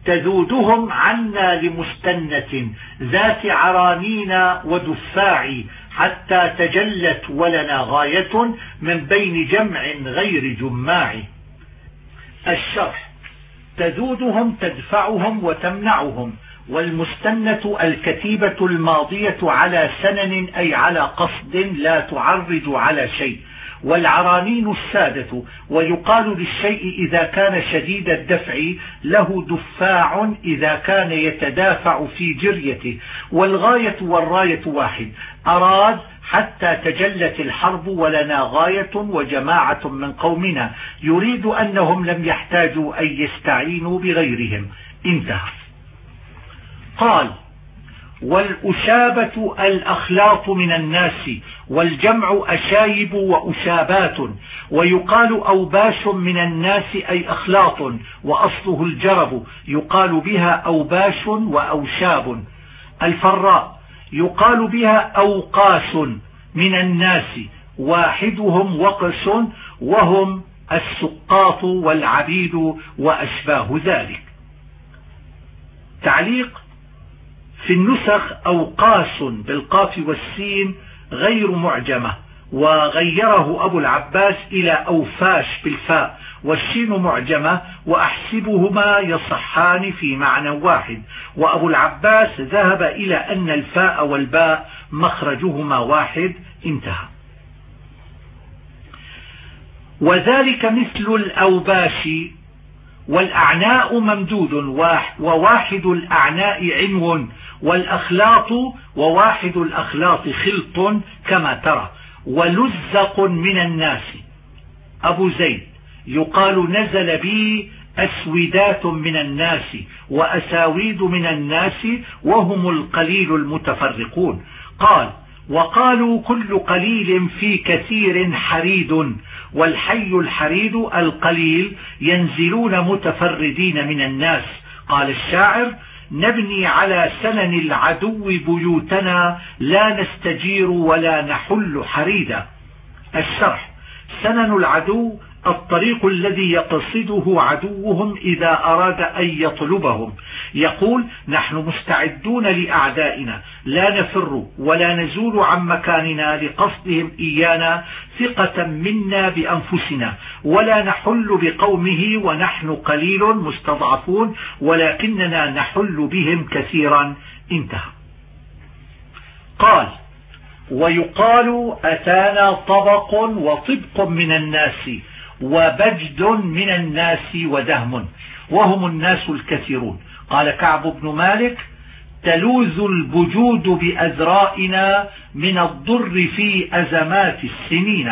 تذودهم عنا لمستنة ذات عرانين ودفاع حتى تجلت ولنا غاية من بين جمع غير جماع. الشرح: تذودهم تدفعهم وتمنعهم، والمستنة الكتيبة الماضية على سنن أي على قصد لا تعرج على شيء، والعرانين السادة. ويقال للشيء إذا كان شديد الدفع له دفاع إذا كان يتدافع في جريته. والغاية والراية واحد، أراد حتى تجلت الحرب ولنا غاية وجماعة من قومنا، يريد أنهم لم يحتاجوا أن يستعينوا بغيرهم. انتهى. قال: والأشابة الأخلاط من الناس، والجمع أشايب وأشابات. ويقال أوباش من الناس أي أخلاط، وأصله الجرب، يقال بها أوباش وأوشاب. الفراء يقال بها أوقاس من الناس، واحدهم وقس، وهم السقاط والعبيد وأشباه ذلك. تعليق: في النسخ أوقاس بالقاف والسين غير معجمة، وغيره أبو العباس إلى أوفاش بالفاء والشين معجمة، وأحسبهما يصحان في معنى واحد. وأبو العباس ذهب إلى أن الفاء والباء مخرجهما واحد. انتهى. وذلك مثل الأوباش. والأعناء ممدود، وواحد الأعناء عنو، والأخلاط وواحد الأخلاط خلط كما ترى. ولزق من الناس. أبو زيد يقال نزل بي أسودات من الناس وأساويد من الناس، وهم القليل المتفرقون. قال: وقالوا كل قليل في كثير حريد، والحي الحريد القليل، ينزلون متفردين من الناس. قال الشاعر: نبني على سنن العدو بيوتنا، لا نستجير ولا نحل حريدا. الشرح: سنن العدو الطريق الذي يقصده عدوهم إذا أراد أن يطلبهم. يقول: نحن مستعدون لأعدائنا، لا نفر ولا نزول عن مكاننا لقصدهم إيانا ثقة منا بأنفسنا، ولا نحل بقومه ونحن قليل مستضعفون، ولكننا نحل بهم كثيرا. انتهى. قال: ويقال أتانا طبق وطبق من الناس، وبجد من الناس ودهم، وهم الناس الكثيرون. قال كعب بن مالك: تلوذ البجود بأذرائنا من الضر في أزمات السنين.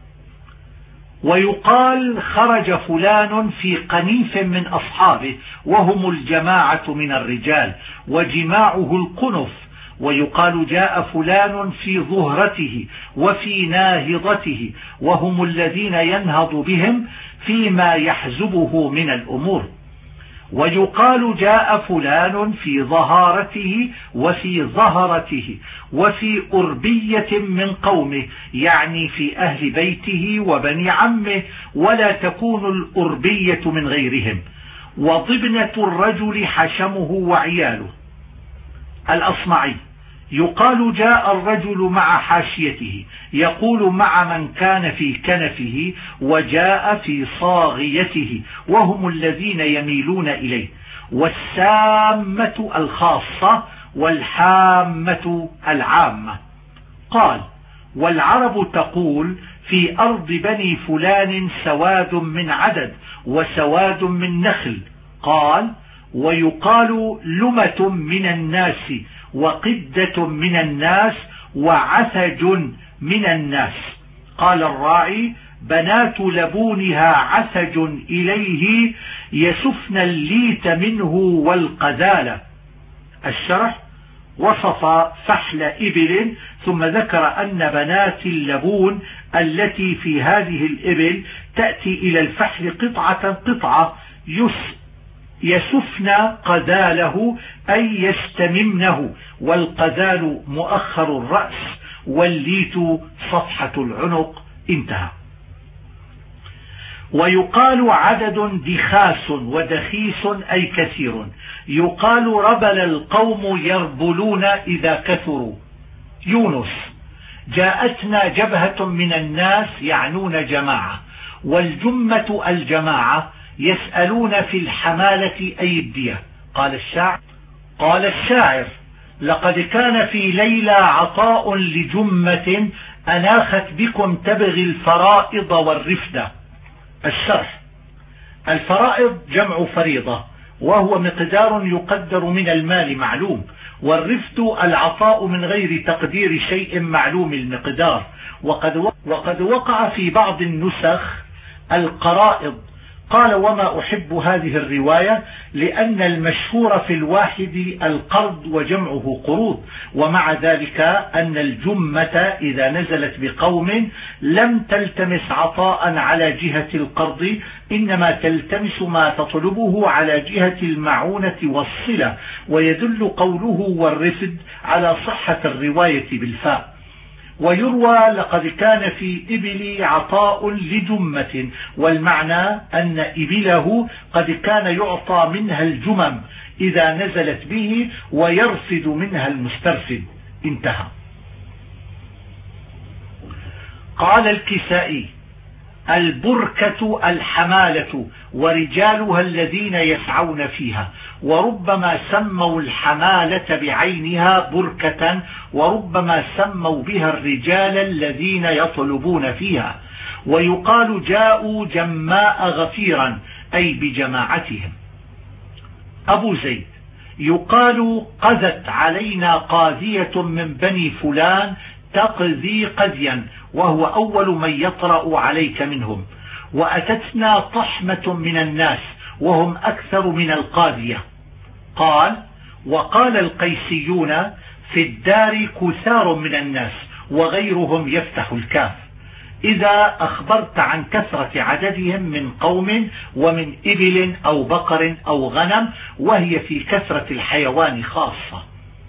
ويقال خرج فلان في قنيف من أصحابه، وهم الجماعة من الرجال، وجماعه القنف. ويقال جاء فلان في ظهرته وفي ناهضته، وهم الذين ينهض بهم فيما يحزبه من الأمور. ويقال جاء فلان في ظهارته وفي ظهرته وفي أربية من قومه، يعني في أهل بيته وبني عمه، ولا تكون الأربية من غيرهم. وضبنة الرجل حشمه وعياله. الأصمعي يقال جاء الرجل مع حاشيته، يقول مع من كان في كنفه، وجاء في صاغيته، وهم الذين يميلون إليه. والسامة الخاصة، والحامة العامة. قال: والعرب تقول في أرض بني فلان سواد من عدد وسواد من نخل. قال: ويقال لمة من الناس، وقدة من الناس، وعثج من الناس. قال الراعي: بنات لبونها عثج إليه، يسفن الليت منه والقذالة. الشرح: وصف فحل إبل، ثم ذكر أن بنات اللبون التي في هذه الإبل تأتي إلى الفحل قطعة قطعة، يسفن قذاله أي يستممنه، والقذال مؤخر الرأس، والليت صفحة العنق. انتهى. ويقال عدد دخاس ودخيس أي كثير. يقال ربل القوم يربلون إذا كثروا. يونس: جاءتنا جبهة من الناس يعنون جماعة، والجمة الجماعة، يسألون في الحمالة أي الدية. قال الشاعر: لقد كان في ليلى عطاء لجمة أناخت بكم تبغي الفرائض والرفدة. الشرح: الفرائض جمع فريضة، وهو مقدار يقدر من المال معلوم، والرفد العطاء من غير تقدير شيء معلوم المقدار. وقد وقع في بعض النسخ القرائض. قال: وما أحب هذه الرواية لأن المشهور في الواحد القرض وجمعه قروض، ومع ذلك أن الجمة إذا نزلت بقوم لم تلتمس عطاء على جهة القرض، إنما تلتمس ما تطلبه على جهة المعونة والصلة، ويدل قوله والرفد على صحة الرواية بالفاء. ويروى: لقد كان في إبلي عطاء لجمة، والمعنى أن إبله قد كان يعطى منها الجمم إذا نزلت به ويرفد منها المسترفد. انتهى. قال الكسائي: البركة الحمالة ورجالها الذين يسعون فيها، وربما سموا الحمالة بعينها بركة، وربما سموا بها الرجال الذين يطلبون فيها. ويقال جاءوا جماء غفيرا أي بجماعتهم. أبو زيد: يقال قذت علينا قاذية من بني فلان تقذي قذيا، وهو أول من يطرأ عليك منهم. وأتتنا طحمة من الناس وهم أكثر من القاذية. قال: وقال القيسيون: في الدار كثار من الناس، وغيرهم يفتح الكاف. إذا أخبرت عن كثرة عددهم من قوم ومن إبل أو بقر أو غنم، وهي في كثرة الحيوان خاصة.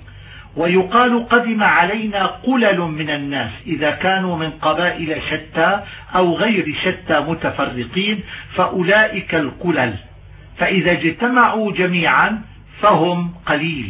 ويقال قدم علينا قلل من الناس إذا كانوا من قبائل شتى أو غير شتى متفرقين، فأولئك القلل، فإذا اجتمعوا جميعا فهم قليل.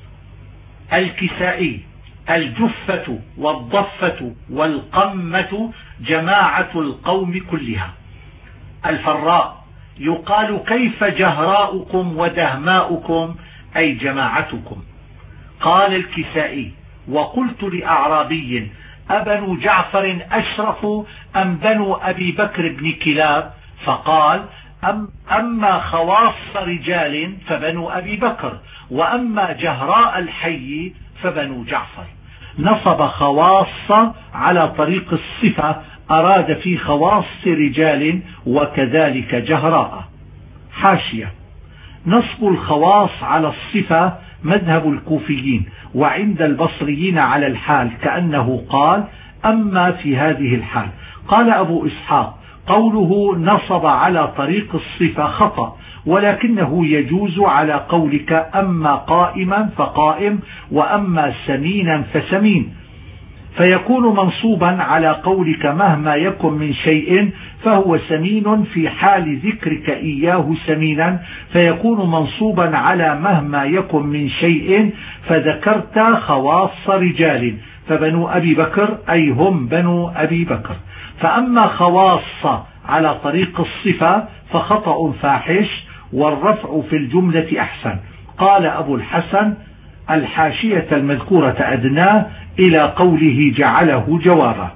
الكسائي: الجفة والضفة والقمة جماعة القوم كلها. الفراء: يقال كيف جهراؤكم ودهماؤكم أي جماعتكم. قال الكسائي: وقلت لأعرابي: أبنو جعفر أشرف أم بنو أبي بكر بن كلاب؟ فقال: أما خواص رجال فبنو أبي بكر، وأما جهراء الحي فبنو جعفر. نصب خواص على طريق الصفة، أراد في خواص رجال وكذلك جهراء. حاشية: نصب الخواص على الصفة مذهب الكوفيين، وعند البصريين على الحال، كأنه قال: أما في هذه الحال. قال أبو إسحاق: قوله نصب على طريق الصفة خطأ، ولكنه يجوز على قولك أما قائما فقائم، وأما سمينا فسمين، فيكون منصوبا على قولك مهما يكن من شيء فهو سمين في حال ذكرك إياه سمينا، فيكون منصوبا على مهما يكن من شيء، فذكرت خواص رجال، فبنو أبي بكر أي هم بنو أبي بكر. فأما خواص على طريق الصفة فخطأ فاحش، والرفع في الجملة أحسن. قال أبو الحسن: الحاشية المذكورة أدناه إلى قوله جعله جوابا.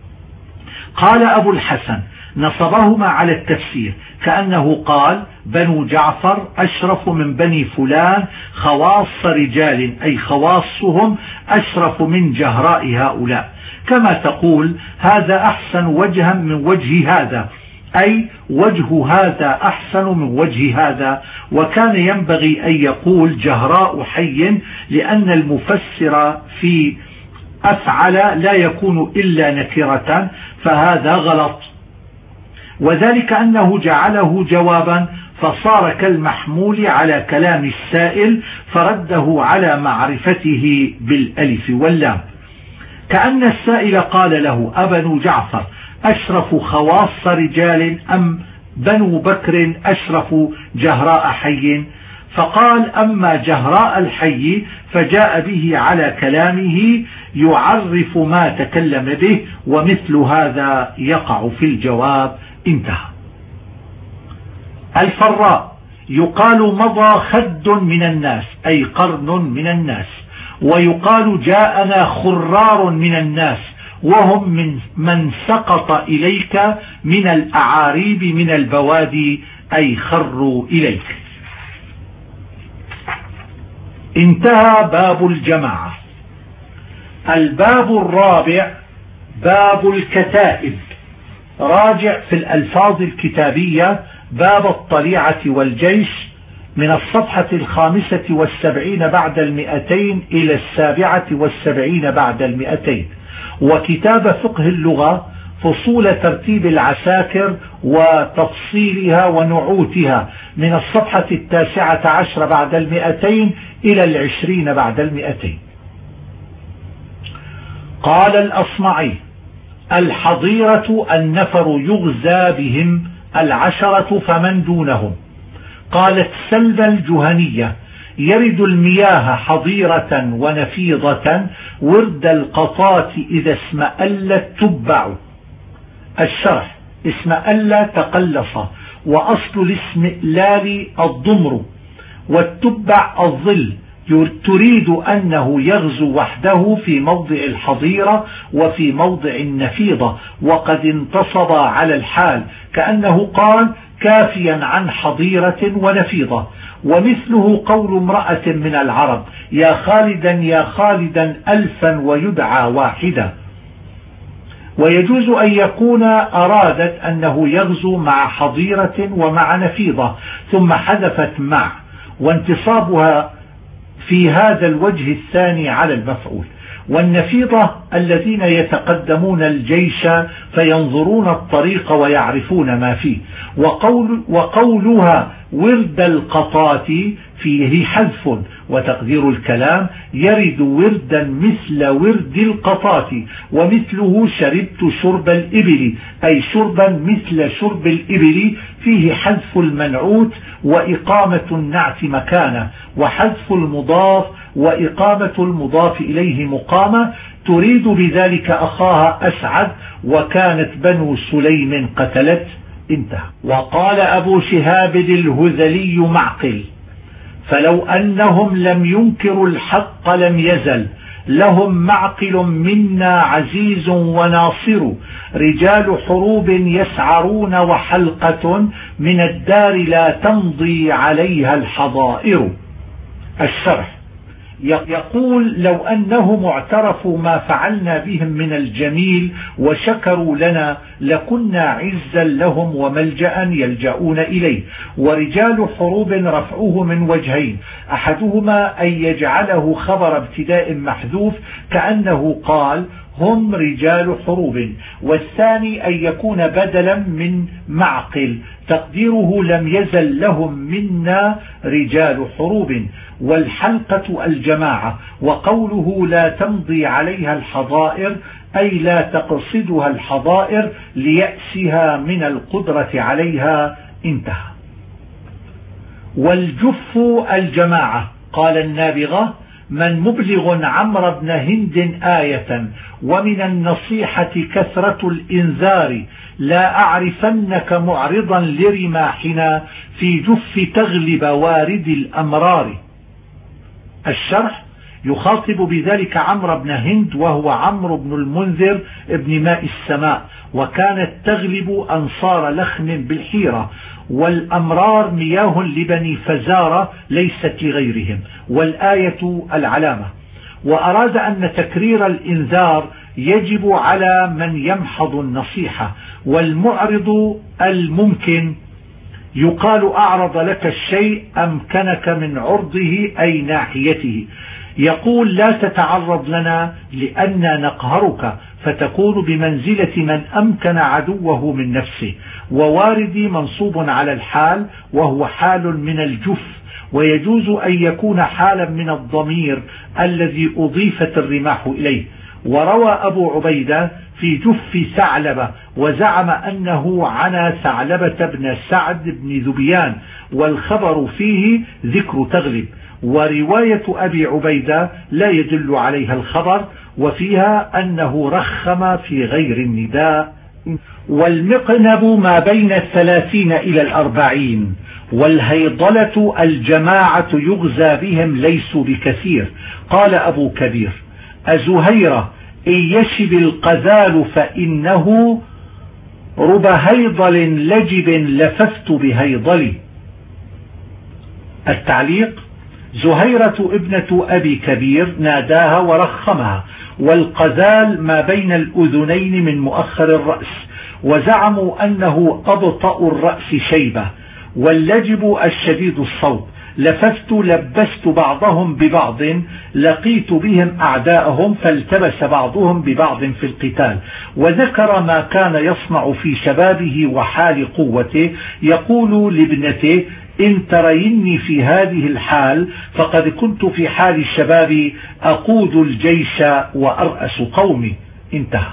قال أبو الحسن: نصبهما على التفسير، كأنه قال: بنو جعفر أشرف من بني فلان خواص رجال، أي خواصهم أشرف من جهراء هؤلاء، كما تقول هذا أحسن وجها من وجه هذا، أي وجه هذا أحسن من وجه هذا. وكان ينبغي أن يقول جهراء حي، لأن المفسر في أفعل لا يكون إلا نكرة، فهذا غلط. وذلك أنه جعله جوابا فصار كالمحمول على كلام السائل، فرده على معرفته بالألف واللام، كأن السائل قال له: أبنو جعفر أشرف خواص رجال أم بنو بكر أشرف جهراء حي. فقال أما جهراء الحي فجاء به على كلامه يعرف ما تكلم به، ومثل هذا يقع في الجواب. انتهى. الفراء يقال مضى خد من الناس أي قرن من الناس، ويقال جاءنا خرار من الناس وهم من سقط إليك من الأعاريب من البوادي أي خروا إليك. انتهى باب الجماعة. الباب الرابع باب الكتائب. راجع في الألفاظ الكتابية باب الطليعة والجيش من الصفحة 75 بعد 200 إلى 77 بعد 200. وكتاب فقه اللغة فصول ترتيب العساكر وتفصيلها ونعوتها من الصفحة 19 بعد 200 إلى 20 بعد 200. قال الأصمعي: الحضيرة النفر يغزى بهم 10 فمن دونهم. قالت سلبى الجهنية: يرد المياه حضيرة ونفيضة ورد القطاة إذا اسمألت تبع. الشرح: اسمأل تقلص، وأصل الاسمئلال الضمر، والتبع الظل، تريد أنه يغزو وحده في موضع الحضيرة وفي موضع النفيضة، وقد انتصب على الحال كأنه قال كافيا عن حضيرة ونفيضة. ومثله قول امرأة من العرب: يا خالدا يا خالدا ألفا ويدعى واحدا. ويجوز أن يكون أرادت أنه يغزو مع حضيرة ومع نفيضة ثم حذفت مع، وانتصابها في هذا الوجه الثاني على المفعول. والنفيضة الذين يتقدمون الجيش فينظرون الطريق ويعرفون ما فيه. وقولها ورد القطات فيه حذف، وتقدير الكلام: يرد وردا مثل ورد القطات، ومثله شربت شرب الإبل، أي شربا مثل شرب الإبل، فيه حذف المنعوت وإقامة النعت مكانه، وحذف المضاف وإقامة المضاف إليه مقامة، تريد بذلك أخاها أسعد، وكانت بنو سليم قتلت. انتهى. وقال أبو شهاب الهذلي معقل: فلو أنهم لم ينكروا الحق لم يزل لهم معقل منا عزيز وناصر، رجال حروب يسعرون وحلقة من الدار لا تمضي عليها الحضائر. الشرح: يقول لو أنهم اعترفوا ما فعلنا بهم من الجميل وشكروا لنا لكنا عزا لهم وملجأ يلجؤون إليه. ورجال حروب رفعوه من وجهين: أحدهما أن يجعله خبر ابتداء محذوف كأنه قال هم رجال حروب، والثاني أن يكون بدلا من معقل تقديره لم يزل لهم منا رجال حروب. والحلقة الجماعة. وقوله لا تمضي عليها الحضائر أي لا تقصدها الحضائر ليأسها من القدرة عليها. انتهى. والجف الجماعة. قال النابغة: من مبلغ عمرو بن هند آية، ومن النصيحة كثرة الإنذار، لا أعرفنك معرضا لرماحنا في جف تغلب وارد الأمرار. الشرح: يخاطب بذلك عمرو بن هند وهو عمرو بن المنذر ابن ماء السماء، وكانت تغلب أنصار لخم بالحيرة، والأمرار مياه لبني فزارة ليست لغيرهم، والآية العلامة. وأراد أن تكرير الإنذار يجب على من يمحض النصيحة. والمعرض الممكن يقال أعرض لك الشيء أمكنك من عرضه أي ناحيته. يقول لا تتعرض لنا لأننا نقهرك، فتكون بمنزلة من أمكن عدوه من نفسه. وواردي منصوب على الحال وهو حال من الجف، ويجوز أن يكون حالا من الضمير الذي أضيفت الرماح إليه. وروى أبو عبيدة في جف ثعلبة وزعم أنه عنا ثعلبة بن سعد بن ذبيان، والخبر فيه ذكر تغلب. ورواية أبي عبيدة لا يدل عليها الخبر، وفيها أنه رخم في غير النداء. والمقنب ما بين 30 إلى 40، والهيضلة الجماعة يغزى بهم ليسوا بكثير. قال أبو كبير: أزهيرة إن يشب القذال فإنه رب هيضل لجب لففت بهيضلي. التعليق: زهيرة ابنة أبي كبير ناداها ورخمها، والقذال ما بين الأذنين من مؤخر الرأس، وزعموا أنه أبطأ الرأس شيبة. واللجب الشديد الصوت. لففت لبست بعضهم ببعض، لقيت بهم أعداءهم فالتبس بعضهم ببعض في القتال. وذكر ما كان يصنع في شبابه وحال قوته، يقول لابنته: إن تريني في هذه الحال فقد كنت في حال الشباب أقود الجيش وأرأس قومي. انتهى.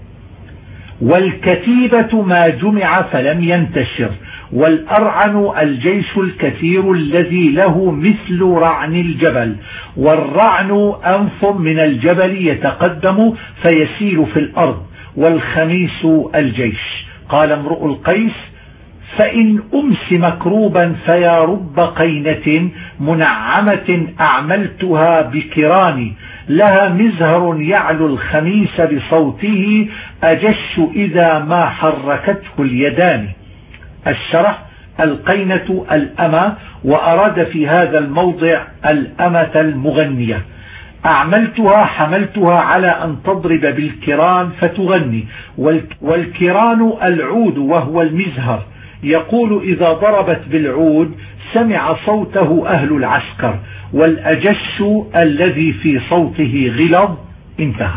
والكتيبة ما جمع فلم ينتشر. والأرعن الجيش الكثير الذي له مثل رعن الجبل. والرعن أنف من الجبل يتقدم فيسيل في الأرض. والخميس الجيش. قال امرؤ القيس: فإن أمس مكروبا فيا رب قينة منعمة أعملتها بكراني، لها مزهر يعلو الخميس بصوته أجش إذا ما حركته اليدان. الشرح: القينة الأمة، وأراد في هذا الموضع الأمة المغنية. أعملتها حملتها على أن تضرب بالكران فتغني. والكران العود وهو المزهر. يقول: إذا ضربت بالعود سمع صوته أهل العسكر. والأجش الذي في صوته غلظ. انتهى.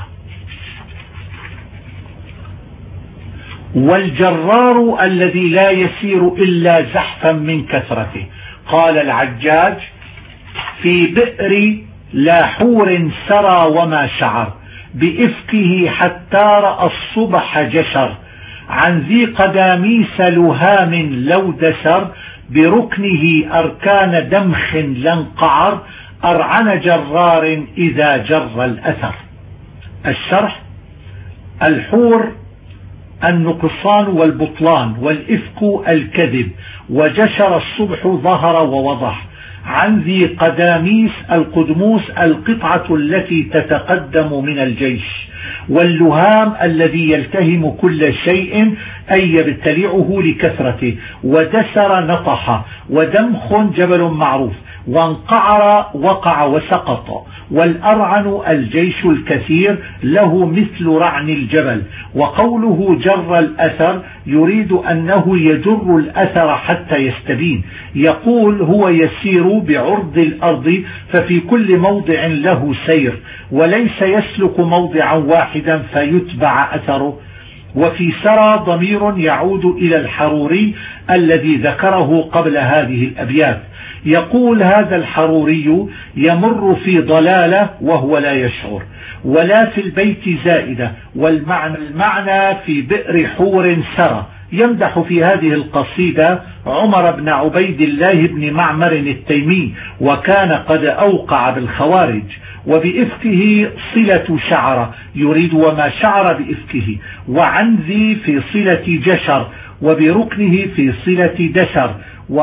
والجرار الذي لا يسير إلا زحفا من كثرته. قال العجاج: في بئر لاحور سرى وما شعر، بإفكه حتى رأى الصبح جشر، عن ذي قداميس لهام لو دسر، بركنه أركان دمخ لانقعر، أرعن جرار إذا جر الأثر. الشرح: الحور النقصان والبطلان، والإفك الكذب، وجشر الصبح ظهر ووضح. عن ذي قداميس القدموس القطعة التي تتقدم من الجيش. واللهام الذي يلتهم كل شيء أي يبتلعه لكثرته. ودسر نطح. ودمخ جبل معروف. وانقعر وقع وسقط. والأرعن الجيش الكثير له مثل رعن الجبل. وقوله جر الأثر يريد أنه يجر الأثر حتى يستبين. يقول: هو يسير بعرض الأرض ففي كل موضع له سير، وليس يسلك موضعا واحدا فيتبع أثره. وفي سرى ضمير يعود إلى الحروري الذي ذكره قبل هذه الأبيات. يقول: هذا الحروري يمر في ضلالة وهو لا يشعر، ولا في البيت زائدة. والمعنى في بئر حور سرى. يمدح في هذه القصيدة عمر بن عبيد الله بن معمر التيمي، وكان قد أوقع بالخوارج. وبإفكه صلة شعر، يريد وما شعر بإفكه. وعن ذي في صلة جشر، وبركنه في صلة دسر.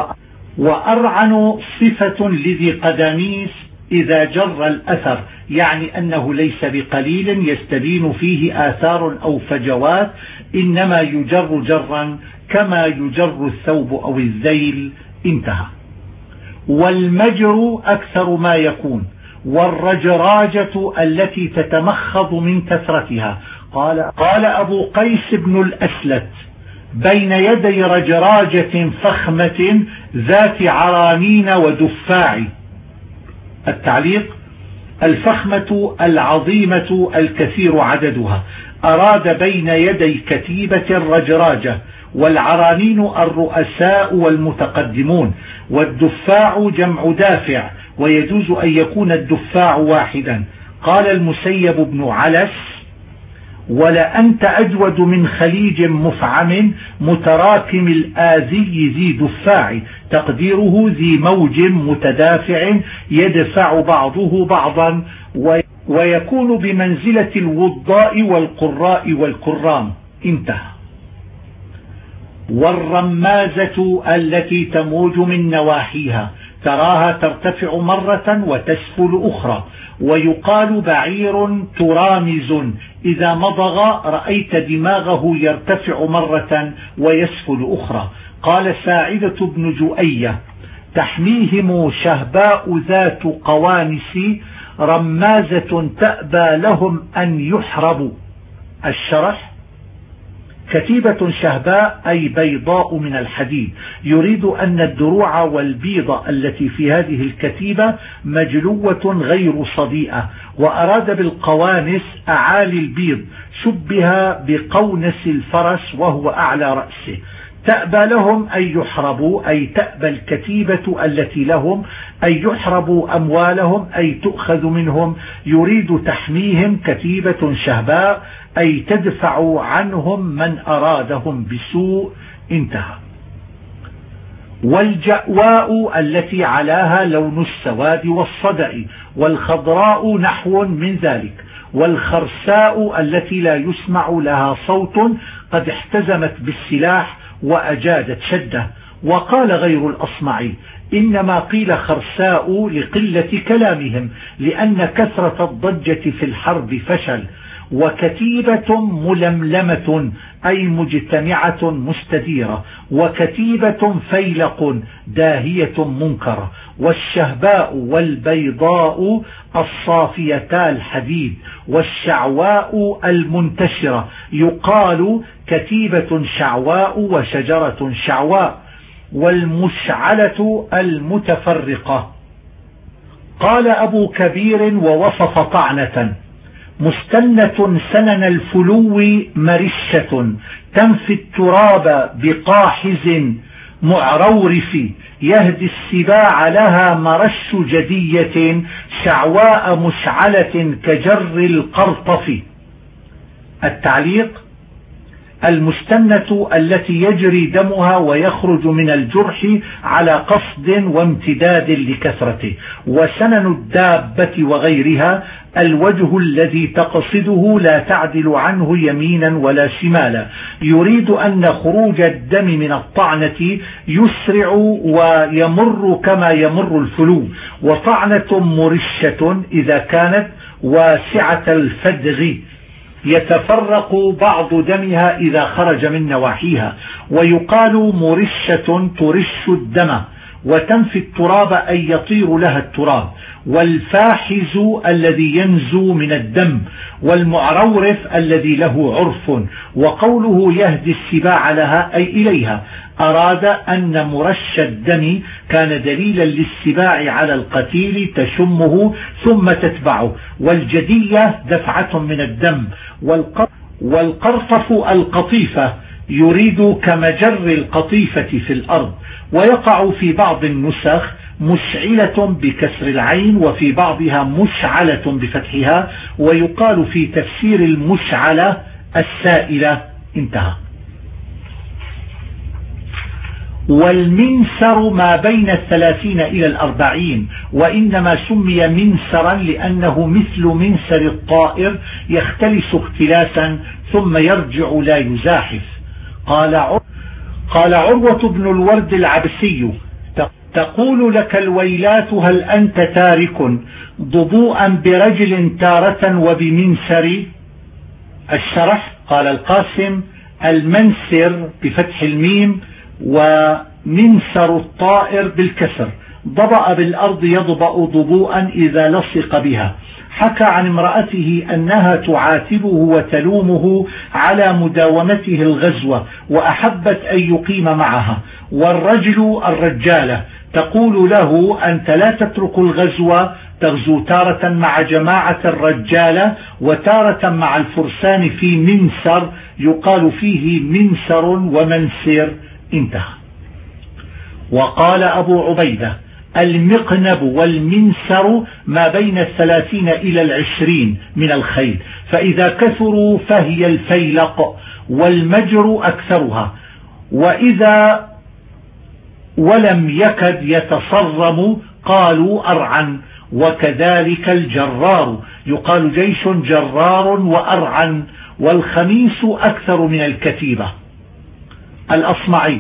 وأرعن صفة لذي قداميس إذا جر الأثر، يعني أنه ليس بقليل يستبين فيه آثار أو فجوات، إنما يجر جرا كما يجر الثوب أو الذيل. انتهى. والمجر أكثر ما يكون. والرجراجة التي تتمخض من كثرتها. قال أبو قيس بن الأسلت: بين يدي رجراجة فخمة ذات عرانين ودفاع. التعليق: الفخمة العظيمة الكثير عددها، أراد بين يدي كتيبة الرجراجة. والعرانين الرؤساء والمتقدمون. والدفاع جمع دافع، ويجوز أن يكون الدفاع واحدا. قال المسيب بن علس: ولأنت أجود من خليج مفعم متراكم الآذي ذي دفاع، تقديره ذي موج متدافع يدفع بعضه بعضا، ويكون بمنزلة الوضاء والقراء والكرام. انتهى. والرمازة التي تموج من نواحيها تراها ترتفع مرة وتسفل أخرى، ويقال بعير ترامز إذا مضغ رأيت دماغه يرتفع مرة ويسفل أخرى. قال ساعدة بن جؤية: تحميهم شهباء ذات قوانس، رمازة تأبى لهم أن يحربوا. الشرح: كتيبة شهباء أي بيضاء من الحديد، يريد أن الدروع والبيضة التي في هذه الكتيبة مجلوة غير صديئة، وأراد بالقوانس أعالي البيض، شبه بقونس الفرس وهو أعلى رأسه. تأبى لهم أن يحربوا أي تأبى الكتيبة التي لهم أن يحربوا أموالهم أي تؤخذ منهم، يريد تحميهم كتيبة شهباء أي تدفع عنهم من أرادهم بسوء. انتهى. والجأواء التي علاها لون السواد والصدأ، والخضراء نحو من ذلك، والخرساء التي لا يسمع لها صوت قد احتزمت بالسلاح وأجادت شده. وقال غير الأصمعي: إنما قيل خرساء لقلة كلامهم، لأن كثرة الضجة في الحرب فشل. وكتيبة ململمة أي مجتمعة مستديرة، وكتيبة فيلق داهية منكرة. والشهباء والبيضاء الصافيتا الحديد، والشعواء المنتشرة، يقال كتيبة شعواء وشجرة شعواء. والمشعلة المتفرقة. قال أبو كبير ووصف طعنة: مستنة سنن الفلو مرشة، تنفي التراب بقاحز معرورف، يهدي السباع لها مرش جدية، شعواء مشعلة كجر القرطف. التعليق: المستنة التي يجري دمها ويخرج من الجرح على قصد وامتداد لكثرته. وسنن الدابة وغيرها الوجه الذي تقصده لا تعدل عنه يمينا ولا شمالا، يريد أن خروج الدم من الطعنة يسرع ويمر كما يمر الفلو. وطعنة مرشة إذا كانت واسعة الفدغ، يتفرق بعض دمها إذا خرج من نواحيها. ويقال مرشة ترش الدم، وتنفي التراب أي يطير لها التراب. والفاحز الذي ينزو من الدم، والمعرورف الذي له عرف. وقوله يهدي السباع لها أي إليها، أراد أن مرش الدم كان دليلا للسباع على القتيل تشمه ثم تتبعه. والجدية دفعة من الدم. والقرطف القطيفة، يريد كمجر القطيفة في الأرض. ويقع في بعض النسخ مشعلة بكسر العين، وفي بعضها مشعلة بفتحها. ويقال في تفسير المشعلة السائلة. انتهى. والمنسر ما بين 30 إلى 40، وإنما سمي منسرا لأنه مثل منسر الطائر يختلس اختلاسا ثم يرجع لا يزاحف. قال عروة بن الورد العبسي: تقول لك الويلات هل أنت تارك ضبوءا برجل تارة وبمنسر. الشرح: قال القاسم: المنسر بفتح الميم، ومنسر الطائر بالكسر. ضبأ بالأرض يضبأ ضبوءا إذا لصق بها. حكى عن امرأته أنها تعاتبه وتلومه على مداومته الغزوة، وأحبت أن يقيم معها. والرجل الرجالة، تقول له: أنت لا تترك الغزوة، تغزو تارة مع جماعة الرجالة وتارة مع الفرسان في منسر، يقال فيه منسر ومنسر. انتهى. وقال أبو عبيدة: المقنب والمنسر ما بين 30 إلى 20 من الخيل، فإذا كثروا فهي الفيلق، والمجر أكثرها، وإذا ولم يكد يتصرم قالوا أرعن. وكذلك الجرار، يقال جيش جرار وأرعن، والخميس أكثر من الكتيبة. الأصمعي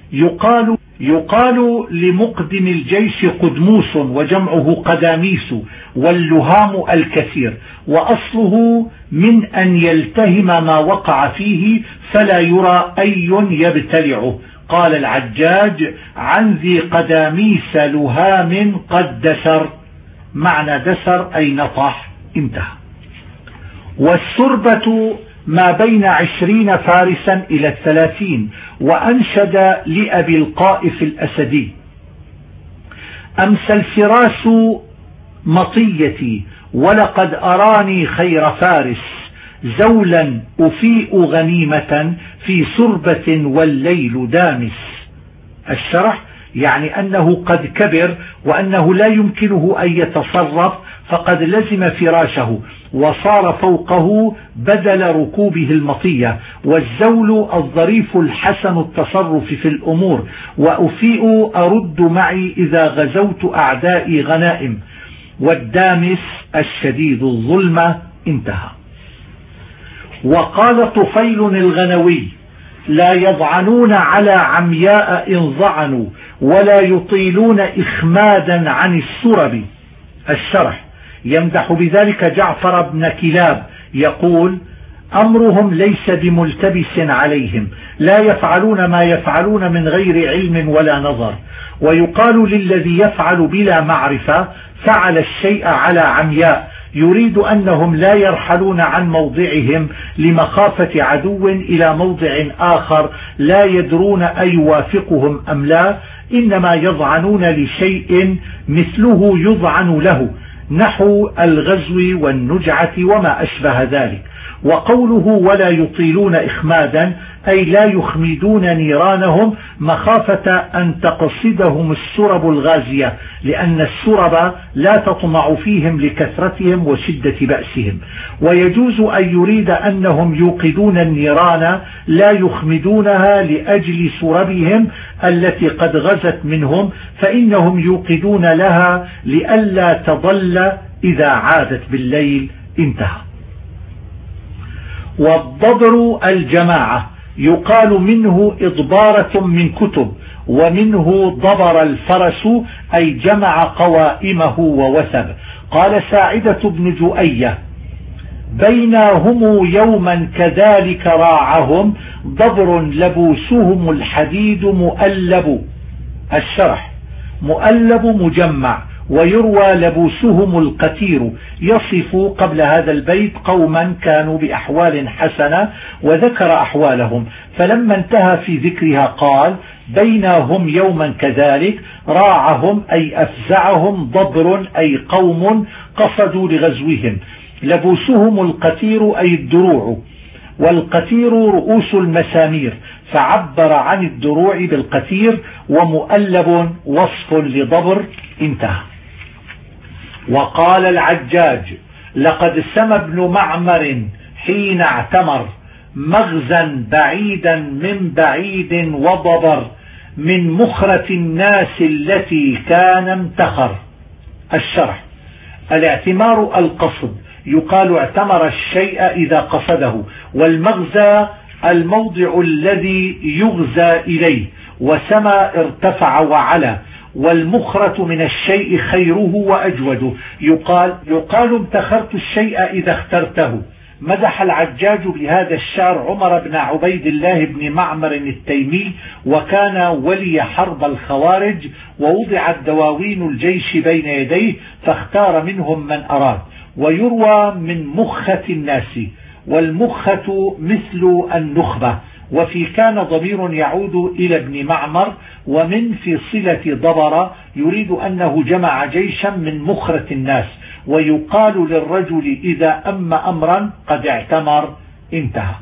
يقال لمقدم الجيش قدموس، وجمعه قداميس، واللهام الكثير، وأصله من أن يلتهم ما وقع فيه فلا يرى أي يبتلعه. قال العجاج عن ذي قداميس لهام قد دسر، معنى دسر أي نطح. انتهى. والسربة ما بين 20 فارسا إلى 30. وأنشد لأبي القائف الأسدي: أمسى الفراس مطيتي ولقد أراني خير فارس، زولا أفيء غنيمة في سربة والليل دامس. الشرح يعني أنه قد كبر وأنه لا يمكنه أن يتصرف، فقد لزم فراشه وصار فوقه بدل ركوبه المطية. والزول الظريف الحسن التصرف في الأمور، وأفيء أرد معي إذا غزوت أعدائي غنائم، والدامس الشديد الظلمة. انتهى. وقال طفيل الغنوي: لا يضعنون على عمياء إن ضعنوا، ولا يطيلون إخمادا عن السرب. الشرح يمدح بذلك جعفر بن كلاب، يقول: أمرهم ليس بملتبس عليهم، لا يفعلون ما يفعلون من غير علم ولا نظر. ويقال للذي يفعل بلا معرفة فعل الشيء على عمياء، يريد أنهم لا يرحلون عن موضعهم لمخافة عدو إلى موضع آخر لا يدرون أيوافقهم أم لا، إنما يضعنون لشيء مثله يضعن له، نحو الغزو والنجعة وما أشبه ذلك. وقوله ولا يطيلون إخمادا أي لا يخمدون نيرانهم مخافة أن تقصدهم السرب الغازية، لأن السرب لا تطمع فيهم لكثرتهم وشدة بأسهم. ويجوز أن يريد أنهم يوقدون النيران لا يخمدونها لأجل سربهم التي قد غزت منهم، فإنهم يوقدون لها لئلا تضل إذا عادت بالليل. انتهى. والضبر الجماعة، يقال منه إضبارة من كتب، ومنه ضبر الفرس أي جمع قوائمه ووثب. قال ساعدة بن جؤية: بينهم يوما كذلك راعهم، ضبر لبوسهم الحديد مؤلب. الشرح مؤلب مجمع، ويروى لبوسهم القتير، يصف قبل هذا البيت قوما كانوا بأحوال حسنة وذكر أحوالهم، فلما انتهى في ذكرها قال: بينهم يوما كذلك راعهم أي أفزعهم، ضبر أي قوم قصدوا لغزوهم، لبوسهم القتير أي الدروع، والقتير رؤوس المسامير، فعبر عن الدروع بالقتير، ومؤلب وصف لضبر. انتهى. وقال العجاج: لقد سمى ابن معمر حين اعتمر، مغزا بعيدا من بعيد وضبر، من مخرة الناس التي كان امتخر. الشرح الاعتمار القصد، يقال اعتمر الشيء إذا قصده، والمغزى الموضع الذي يغزى إليه، وسمى ارتفع وعلى، والمخرة من الشيء خيره وأجوده، يقال امتخرت الشيء إذا اخترته. مدح العجاج بهذا الشعر عمر بن عبيد الله بن معمر التيمي، وكان ولي حرب الخوارج، ووضعت دواوين الجيش بين يديه فاختار منهم من أراد. ويروى من مخة الناس، والمخة مثل النخبة، وفي كان ضمير يعود إلى ابن معمر، ومن في صلة ضبر يريد أنه جمع جيشا من مخرة الناس. ويقال للرجل إذا أم أمرا قد اعتمر. انتهى.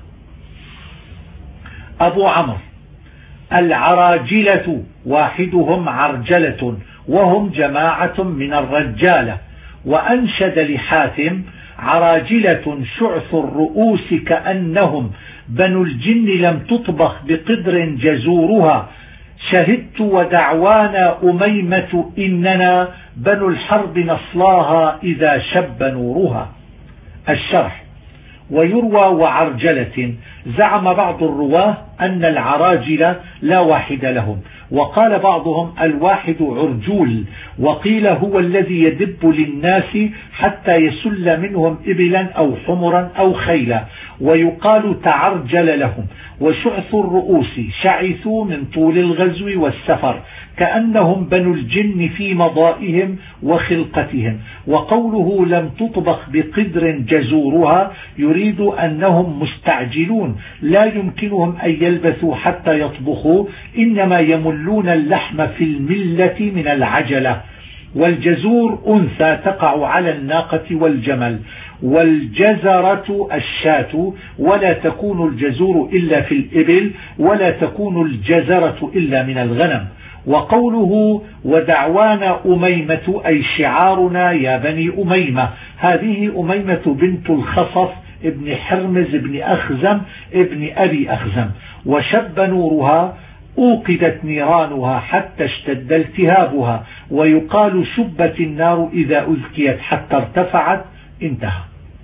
أبو عمرو: العراجلة واحدهم عرجلة، وهم جماعة من الرجالة. وأنشد لحاتم: عراجلة شعث الرؤوس كأنهم بنو الجن لم تطبخ بقدر جزورها، شهدت ودعوانا أميمة إننا بنو الحرب نصلاها إذا شب نورها. الشرح: ويروى وعرجلة. زعم بعض الرواه أن العراجل لا واحد لهم، وقال بعضهم الواحد عرجول، وقيل هو الذي يدب للناس حتى يسل منهم إبلا أو حمرا أو خيلا، ويقال تعرجل لهم. وشعث الرؤوس شعثوا من طول الغزو والسفر، كأنهم بنو الجن في مضائهم وخلقتهم. وقوله لم تطبخ بقدر جزورها يريد أنهم مستعجلون لا يمكنهم أن يلبثوا حتى يطبخوا، إنما يملون اللحم في الملة من العجلة. والجزور أنثى تقع على الناقة والجمل، والجزرة الشاة، ولا تكون الجزور إلا في الإبل، ولا تكون الجزرة إلا من الغنم. وقوله ودعوانا أميمة أي شعارنا يا بني أميمة، هذه أميمة بنت الخصف ابن حرمز ابن أخزم ابن أبي أخزم. وشب نورها أوقدت نيرانها حتى اشتد التهابها، ويقال شبت النار إذا أذكيت حتى ارتفعت. انتهى.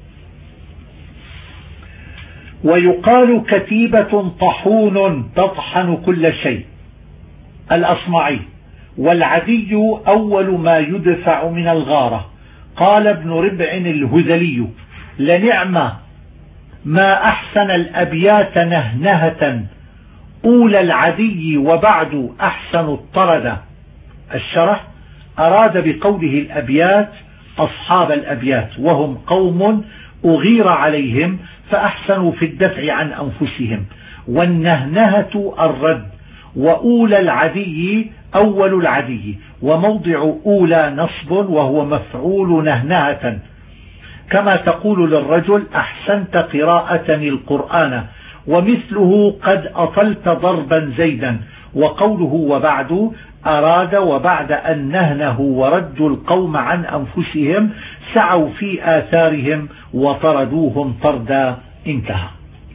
ويقال كتيبة طحون تطحن كل شيء. الأصمعي: والعدي أول ما يدفع من الغارة. قال ابن ربع الهذلي: لنعم ما أحسن الأبيات نهنهة، أولى العدي وبعد أحسن الطردة. الشرح: أراد بقوله الأبيات أصحاب الأبيات، وهم قوم أغير عليهم فأحسنوا في الدفع عن أنفسهم. والنهنهة الرد. وأولى العدي أول العدي، وموضع أولى نصب وهو مفعول نهنهة، كما تقول للرجل أحسنت قراءتني القرآن، ومثله قد أطلت ضربا زيدا. وقوله وبعد أراد وبعد أن نهنه ورجوا القوم عن أنفسهم سعوا في آثارهم وطردوهم طردا. انتهى.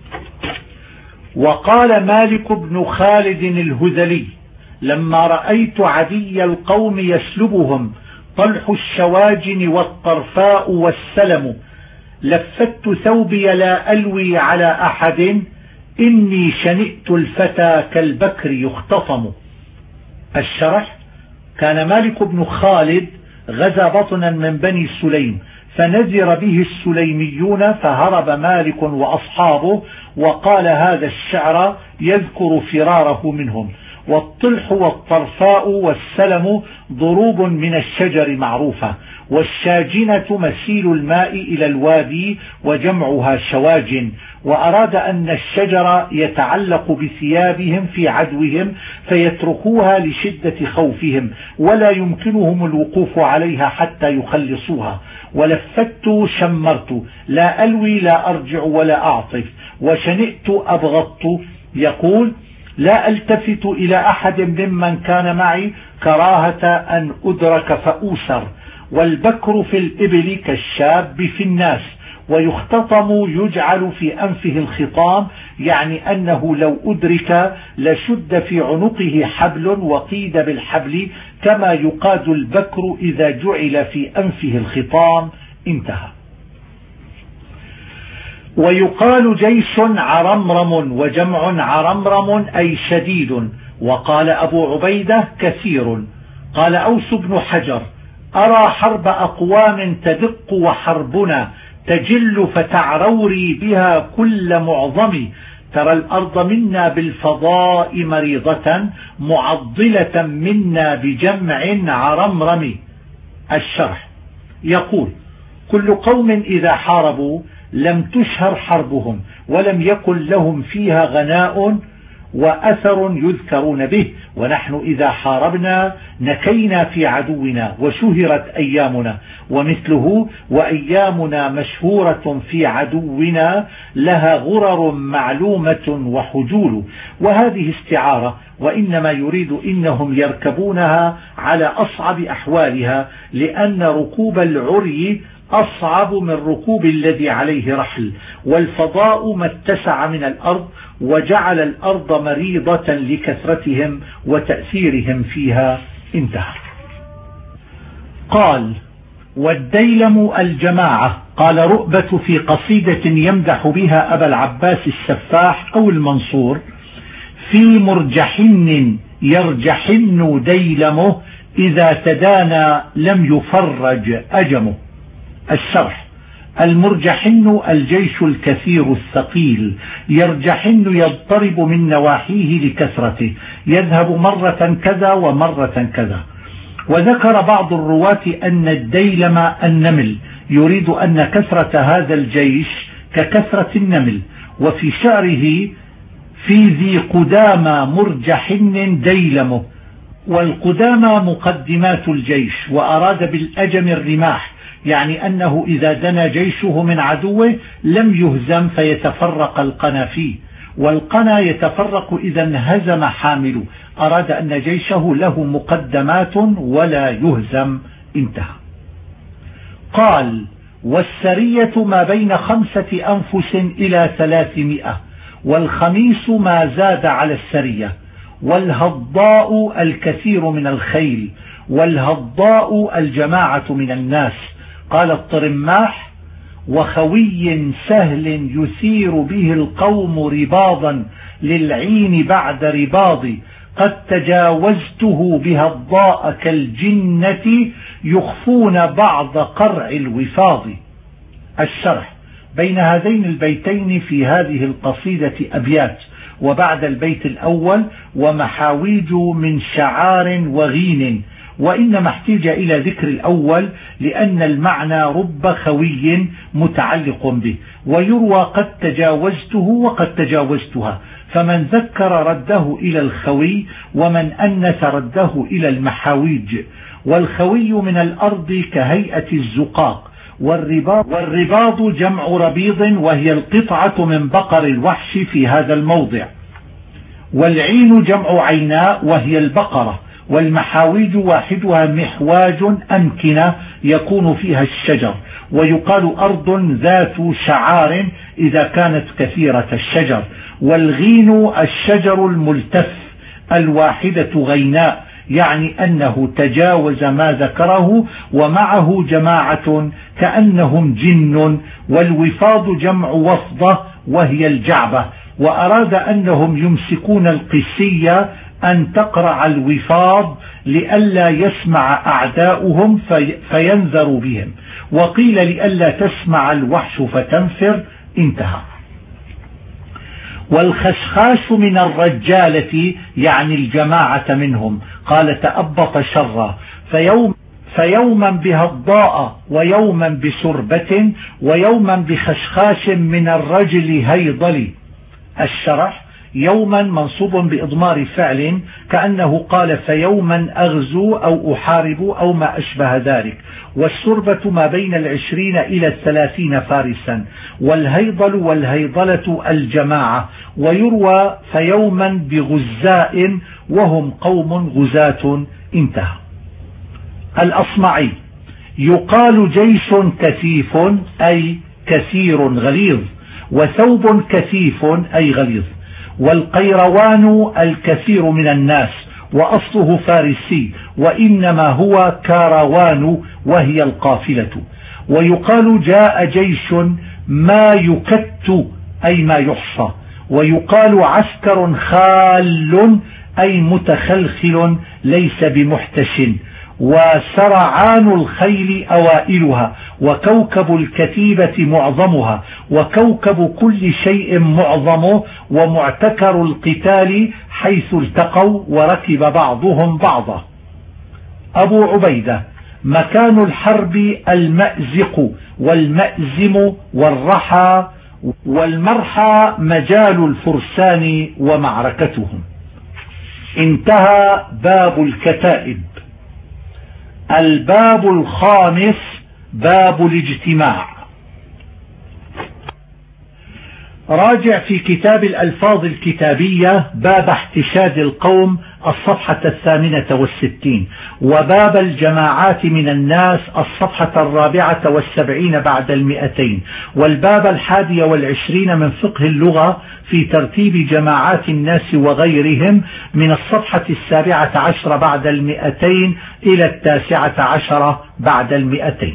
وقال مالك بن خالد الهذلي: لما رأيت عدي القوم يسلبهم طلح الشواجن والطرفاء والسلم، لفت ثوبي لا ألوي على أحد، إني شنئت الفتى كالبكر يختطم. الشرح: كان مالك بن خالد غزا بطنا من بني سليم، فنزر به السليميون فهرب مالك وأصحابه، وقال هذا الشعر يذكر فراره منهم. والطلح والطرفاء والسلم ضروب من الشجر معروفة، والشاجنة مسيل الماء إلى الوادي وجمعها شواجن. وأراد أن الشجر يتعلق بثيابهم في عدوهم فيتركوها لشدة خوفهم، ولا يمكنهم الوقوف عليها حتى يخلصوها. ولفت شمرت لا ألوي لا أرجع ولا أعطف، وشنئت أبغضت، يقول لا ألتفت إلى أحد ممن كان معي كراهة أن أدرك فأوسر. والبكر في الإبل كالشاب في الناس. ويختطم يجعل في أنفه الخطام، يعني أنه لو أدرك لشد في عنقه حبل وقيد بالحبل، كما يقاد البكر إذا جعل في أنفه الخطام. انتهى. ويقال جيش عرمرم، وجمع عرمرم أي شديد. وقال أبو عبيدة كثير. قال أوس بن حجر: أرى حرب أقوام تدق وحربنا تجل فتعروري بها كل معظم، ترى الأرض منا بالفضاء مريضة معضلة منا بجمع عرمرم. الشرح: يقول كل قوم إذا حاربوا لم تشهر حربهم ولم يكن لهم فيها غناء وأثر يذكرون به، ونحن إذا حاربنا نكينا في عدونا وشهرت أيامنا، ومثله وأيامنا مشهورة في عدونا لها غرر معلومة وحجول. وهذه استعارة، وإنما يريد إنهم يركبونها على أصعب أحوالها، لأن ركوب العري أصعب من ركوب الذي عليه رحل، والفضاء ما اتسع من الأرض وجعل الأرض مريضة لكثرتهم وتأثيرهم فيها. انتهى. قال: والديلم الجماعة. قال رؤبة في قصيدة يمدح بها أبا العباس السفاح أو المنصور: في مرجحن يرجحن ديلمه إذا تدانى لم يفرج أجمه. الشرح: المرجحن الجيش الكثير الثقيل، يرجحن يضطرب من نواحيه لكثرته، يذهب مرة كذا ومرة كذا. وذكر بعض الرواة أن الديلم النمل، يريد أن كثرة هذا الجيش ككثرة النمل. وفي شعره: في ذي قدامى مرجحن ديلمه، والقدامى مقدمات الجيش، وأراد بالأجم الرماح، يعني أنه إذا دنا جيشه من عدوه لم يهزم فيتفرق القنا فيه، والقنا يتفرق إذا انهزم حامله، أراد أن جيشه له مقدمات ولا يهزم. انتهى. قال: والسرية ما بين 5 أنفس إلى 300، والخميس ما زاد على السرية، والهضاء الكثير من الخيل، والهضاء الجماعة من الناس. قال الطرماح: وخوي سهل يثير به القوم رباضا للعين بعد رباض، قد تجاوزته بهضاء كالجنة يخفون بعض قرع الوفاض. الشرح: بين هذين البيتين في هذه القصيدة أبيات، وبعد البيت الأول: ومحاويج من شعار وغين، وإنما احتاج إلى ذكر الأول لأن المعنى رب خوي متعلق به، ويروى قد تجاوزته وقد تجاوزتها، فمن ذكر رده إلى الخوي، ومن أنث رده إلى المحاويج. والخوي من الأرض كهيئة الزقاق، والرباض جمع ربيض، وهي القطعة من بقر الوحش في هذا الموضع. والعين جمع عيناء، وهي البقرة. والمحاويج واحدها محواج أمكنة يكون فيها الشجر، ويقال أرض ذات شعار إذا كانت كثيرة الشجر. والغين الشجر الملتف، الواحدة غيناء، يعني أنه تجاوز ما ذكره ومعه جماعة كأنهم جن. والوفاض جمع وفضة، وهي الجعبة، وأراد أنهم يمسكون القسية أن تقرع الوفاض لئلا يسمع أعداؤهم فينذروا بهم، وقيل لئلا تسمع الوحش فتنفر. انتهى. والخشخاش من الرجالة، يعني الجماعة منهم. قال: تأبط شرا، فيوما بهضاء، ويوما بسربة، ويوما بخشخاش من الرجل هيضل. الشرح: يوما منصوب بإضمار فعل، كأنه قال: فيوما أغزو أو أحارب أو ما أشبه ذلك. والسربة ما بين 20 إلى 30 فارسا. والهيضل والهيضلة الجماعة. ويروى: فيوما بغزاء، وهم قوم غزاة. انتهى. الأصمعي: يقال جيش كثيف أي كثير غليظ، وثوب كثيف أي غليظ. والقيروان الكثير من الناس، وأصله فارسي، وإنما هو كاروان، وهي القافلة. ويقال جاء جيش ما يكت أي ما يحصى. ويقال عسكر خال أي متخلخل ليس بمحتش. وسرعان الخيل أوائلها، وكوكب الكتيبة معظمها، وكوكب كل شيء معظمه، ومعتكر القتال حيث التقوا وركب بعضهم بعضا. أبو عبيدة: مكان الحرب المأزق والمأزم والرحى والمرحى مجال الفرسان ومعركتهم. انتهى باب الكتائب. الباب الخامس باب الاجتماع. راجع في كتاب الألفاظ الكتابية باب احتشاد القوم الصفحة 68، وباب الجماعات من الناس الصفحة 74 بعد 200، والباب 21 من فقه اللغة في ترتيب جماعات الناس وغيرهم من الصفحة 17 بعد 200 إلى 19 بعد 200.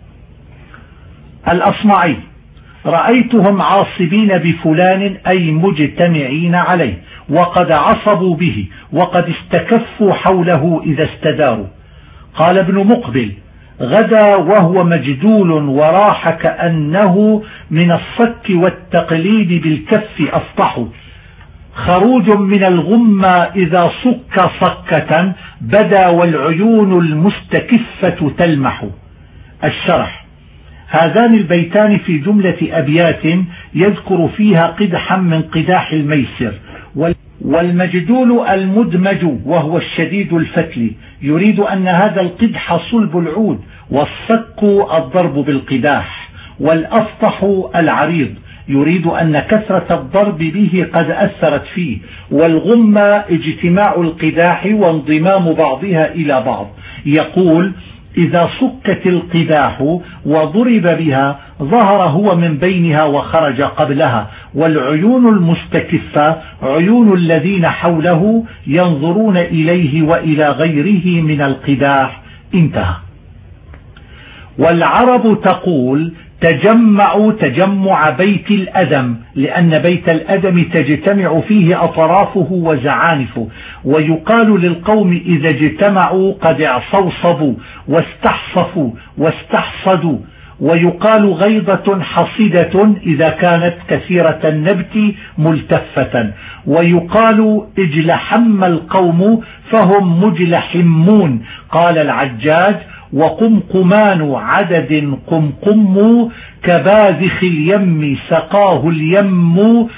الأصمعي: رأيتهم عاصبين بفلان أي مجتمعين عليه، وقد عصبوا به وقد استكفوا حوله إذا استداروا. قال ابن مقبل: غدا وهو مجدول وراح كأنه من الصك والتقليد بالكف أفطح. خروج من الغمة إذا صك صكة بدا والعيون المستكفة تلمح. الشرح: هذان البيتان في جملة أبيات يذكر فيها قدحا من قداح الميسر، والمجدول المدمج وهو الشديد الفتل، يريد أن هذا القدح صلب العود، والصك الضرب بالقداح، والأفطح العريض، يريد أن كثرة الضرب به قد أثرت فيه، والغمة اجتماع القداح وانضمام بعضها إلى بعض. يقول: إذا صكت القداح وضرب بها ظهر هو من بينها وخرج قبلها، والعيون المستكفة عيون الذين حوله ينظرون إليه وإلى غيره من القداح. انتهى. والعرب تقول: تجمعوا تجمع بيت الأدم، لأن بيت الأدم تجتمع فيه أطرافه وزعانفه. ويقال للقوم إذا اجتمعوا قد اعصوصبوا واستحصفوا واستحصدوا. ويقال غيضة حصيدة إذا كانت كثيرة النبت ملتفة. ويقال اجلحم القوم فهم مجلحمون. قال العجاج: وقمقمان عدد قمقم كباذخ اليم سقاه اليم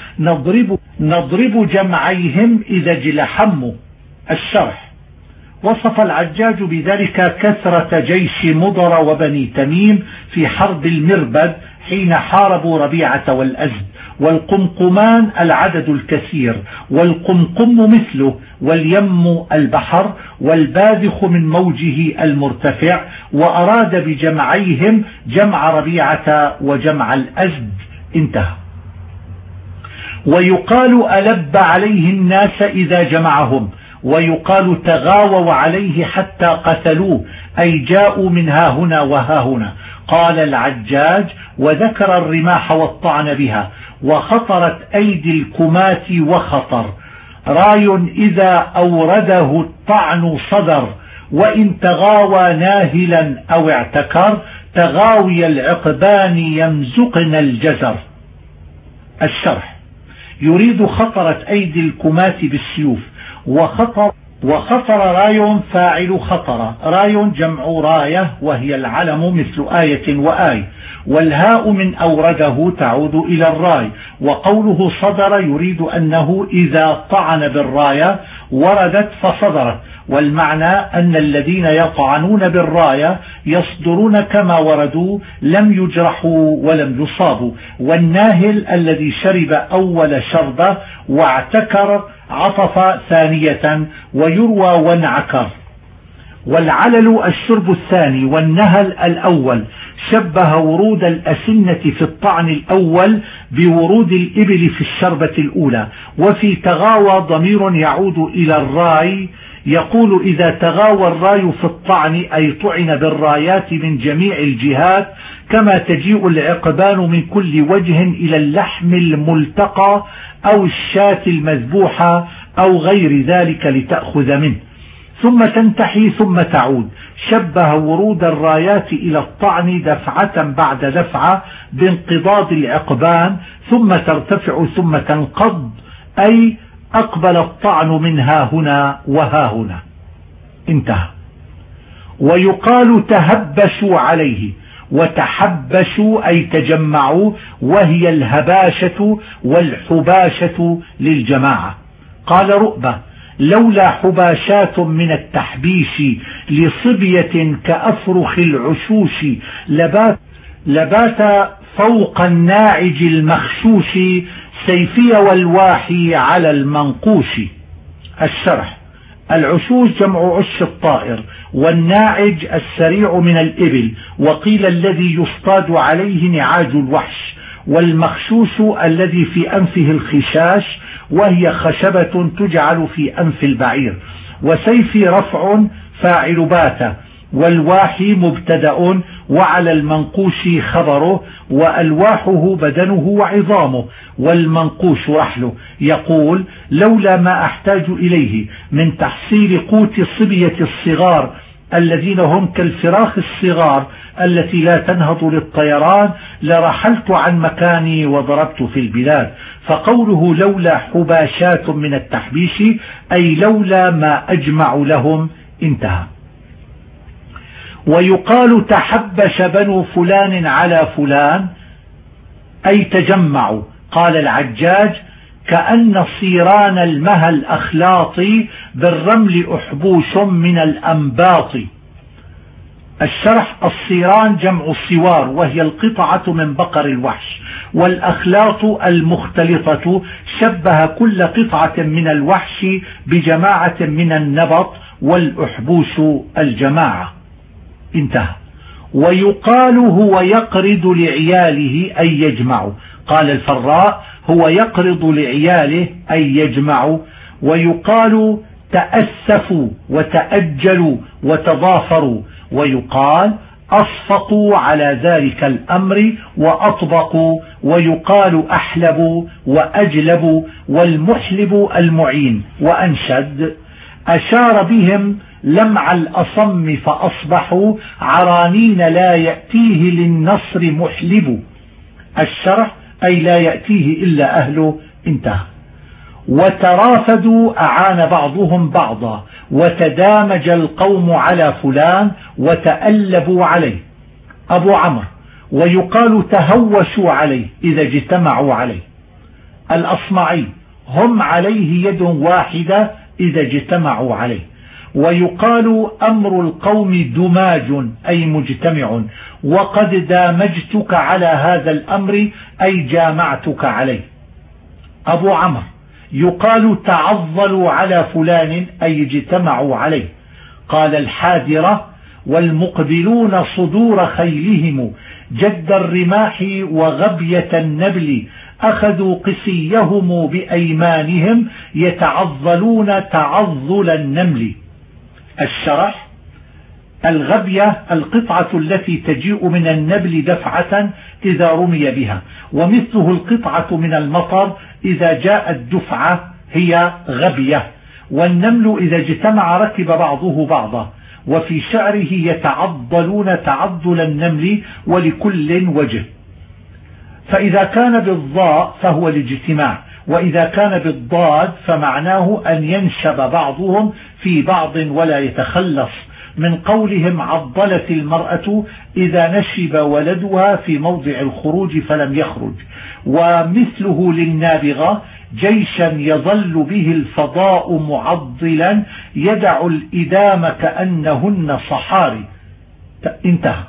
نضرب جمعيهم إذا اجلحموا. الشرح: وصف العجاج بذلك كثرة جيش مضر وبني تميم في حرب المربد حين حاربوا ربيعة والأزد. والقمقمان العدد الكثير، والقمقم مثله، واليم البحر، والباذخ من موجه المرتفع. وأراد بجمعيهم جمع ربيعة وجمع الأزد. انتهى. ويقال ألب عليه الناس إذا جمعهم، ويقال تغاووا عليه حتى قتلوه، أي جاءوا من ها هنا وها هنا. قال العجاج: وذكر الرماح والطعن بها. وخطرت أيدي الكمات وخطر راي إذا أورده الطعن صدر، وإن تغاوى ناهلا أو اعتكر تغاوي العقبان يمزقن الجزر. الشرح: يريد خطرت أيدي الكمات بالسيوف. وخطر راي فاعل خطر، راي جمع راية وهي العلم مثل آية وآي، والهاء من أورده تعود إلى الراي. وقوله صدر يريد أنه إذا طعن بالراية وردت فصدرت، والمعنى أن الذين يطعنون بالراية يصدرون كما وردوا لم يجرحوا ولم يصابوا. والناهل الذي شرب أول شربة واعتكر عطف ثانية، ويروى وانعكر. والعلل الشرب الثاني، والنهل الأول. شبه ورود الأسنة في الطعن الأول بورود الإبل في الشربة الأولى. وفي تغاوى ضمير يعود إلى الراي، يقول: إذا تغاوى الراي في الطعن أي طعن بالرايات من جميع الجهات، كما تجيء العقبان من كل وجه إلى اللحم الملتقى أو الشاة المذبوحة أو غير ذلك لتأخذ منه، ثم تنتحي ثم تعود. شبه ورود الرايات إلى الطعن دفعة بعد دفعة بانقضاض العقبان، ثم ترتفع ثم تنقض، أي أقبل الطعن من ها هنا وها هنا. انتهى. ويقال تهبشوا عليه، وتحبشوا أي تجمعوا، وهي الهباشة والحباشة للجماعة. قال رؤبة: لولا حباشات من التحبيش لصبية كأفرخ العشوش لبات فوق الناعج المخشوش سيفي والواحي على المنقوش. الشرح: العشوش جمع عش الطائر، والناعج السريع من الإبل، وقيل الذي يصطاد عليه نعاج الوحش، والمخشوش الذي في أنفه الخشاش، وهي خشبة تجعل في أنف البعير. وسيفي رفع فاعل بات، والواحي مبتدأ، وعلى المنقوش خبره، وألواحه بدنه وعظامه، والمنقوش رحله. يقول: لولا ما أحتاج إليه من تحصيل قوت صبية الصغار الذين هم كالفراخ الصغار التي لا تنهض للطيران لرحلت عن مكاني وضربت في البلاد. فقوله لولا حباشات من التحبيش أي لولا ما أجمع لهم. انتهى. ويقال تحبش بنو فلان على فلان أي تجمعوا. قال العجاج: كأن صيران المها الأخلاط بالرمل أحبوش من الأنباط. الشرح: الصيران جمع الصوار، وهي القطعة من بقر الوحش، والأخلاط المختلطة شبه كل قطعة من الوحش بجماعة من النبط، والأحبوش الجماعة. انتهى. ويقال هو يقرض لعياله أي يجمع. قال الفراء: هو يقرض لعياله أي يجمع. ويقال تأسفوا وتأجلوا وتضافروا. ويقال أصفقوا على ذلك الأمر وأطبقوا. ويقال أحلبوا وأجلبوا، والمحلب المعين. وأنشد: أشار بهم لمع الأصم فأصبحوا عرانين لا يأتيه للنصر محلب. الشرح: أي لا يأتيه إلا أهله. انتهى. وترافدوا أعان بعضهم بعضا، وتدامج القوم على فلان وتألبوا عليه. أبو عمرو: ويقال تهوشوا عليه إذا اجتمعوا عليه. الأصمعي: هم عليه يد واحدة إذا اجتمعوا عليه. ويقال أمر القوم دماج أي مجتمع، وقد دامجتك على هذا الأمر أي جامعتك عليه. أبو عمرو: يقال تعظلوا على فلان أي اجتمعوا عليه. قال الحادرة: والمقبلون صدور خيلهم جد الرماح وغبية النبل أخذوا قسيهم بأيمانهم يتعظلون تعظل النمل. الشرح: الغبية القطعة التي تجيء من النبل دفعة إذا رمي بها، ومثله القطعة من المطر إذا جاءت دفعة هي غبية. والنمل إذا اجتمع ركب بعضه بعضا. وفي شعره يتعضلون تعضل النمل ولكل وجه. فإذا كان بالضاء فهو الاجتماع، وإذا كان بالضاد فمعناه أن ينشب بعضهم في بعض ولا يتخلص، من قولهم عضلت المرأة إذا نشب ولدها في موضع الخروج فلم يخرج. ومثله للنابغة جيشا يظل به الفضاء معضلا يدع الإدام كأنهن صحاري. انتهى.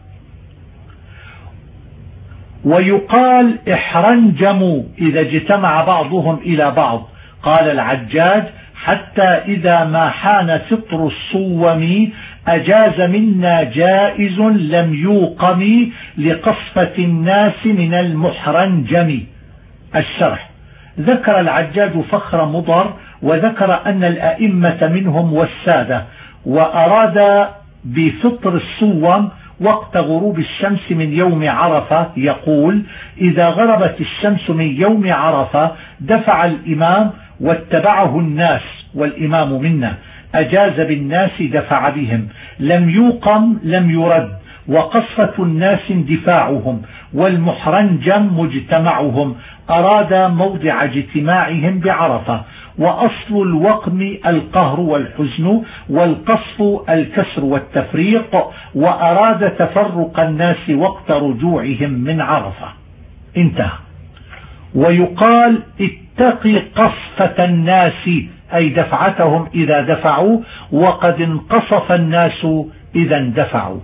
ويقال احرنجموا إذا اجتمع بعضهم إلى بعض. قال العجاج: حتى إذا ما حان فطر الصوم أجاز منا جائز لم يوقم لقصفة الناس من المحرنجم. الشرح: ذكر العجاج فخر مضر، وذكر أن الأئمة منهم والسادة، وأراد بفطر الصوم وقت غروب الشمس من يوم عرفة. يقول: إذا غربت الشمس من يوم عرفة دفع الإمام واتبعه الناس والإمام منا، أجاز بالناس دفع بهم، لم يوقم لم يرد، وقصفة الناس اندفاعهم، والمحرنجم مجتمعهم، أراد موضع اجتماعهم بعرفة. وأصل الوقم القهر والحزن، والقصف الكسر والتفريق، وأراد تفرق الناس وقت رجوعهم من عرفة. انتهى. ويقال اتقي قصفة الناس، أي دفعتهم إذا دفعوا، وقد انقصف الناس إذا اندفعوا.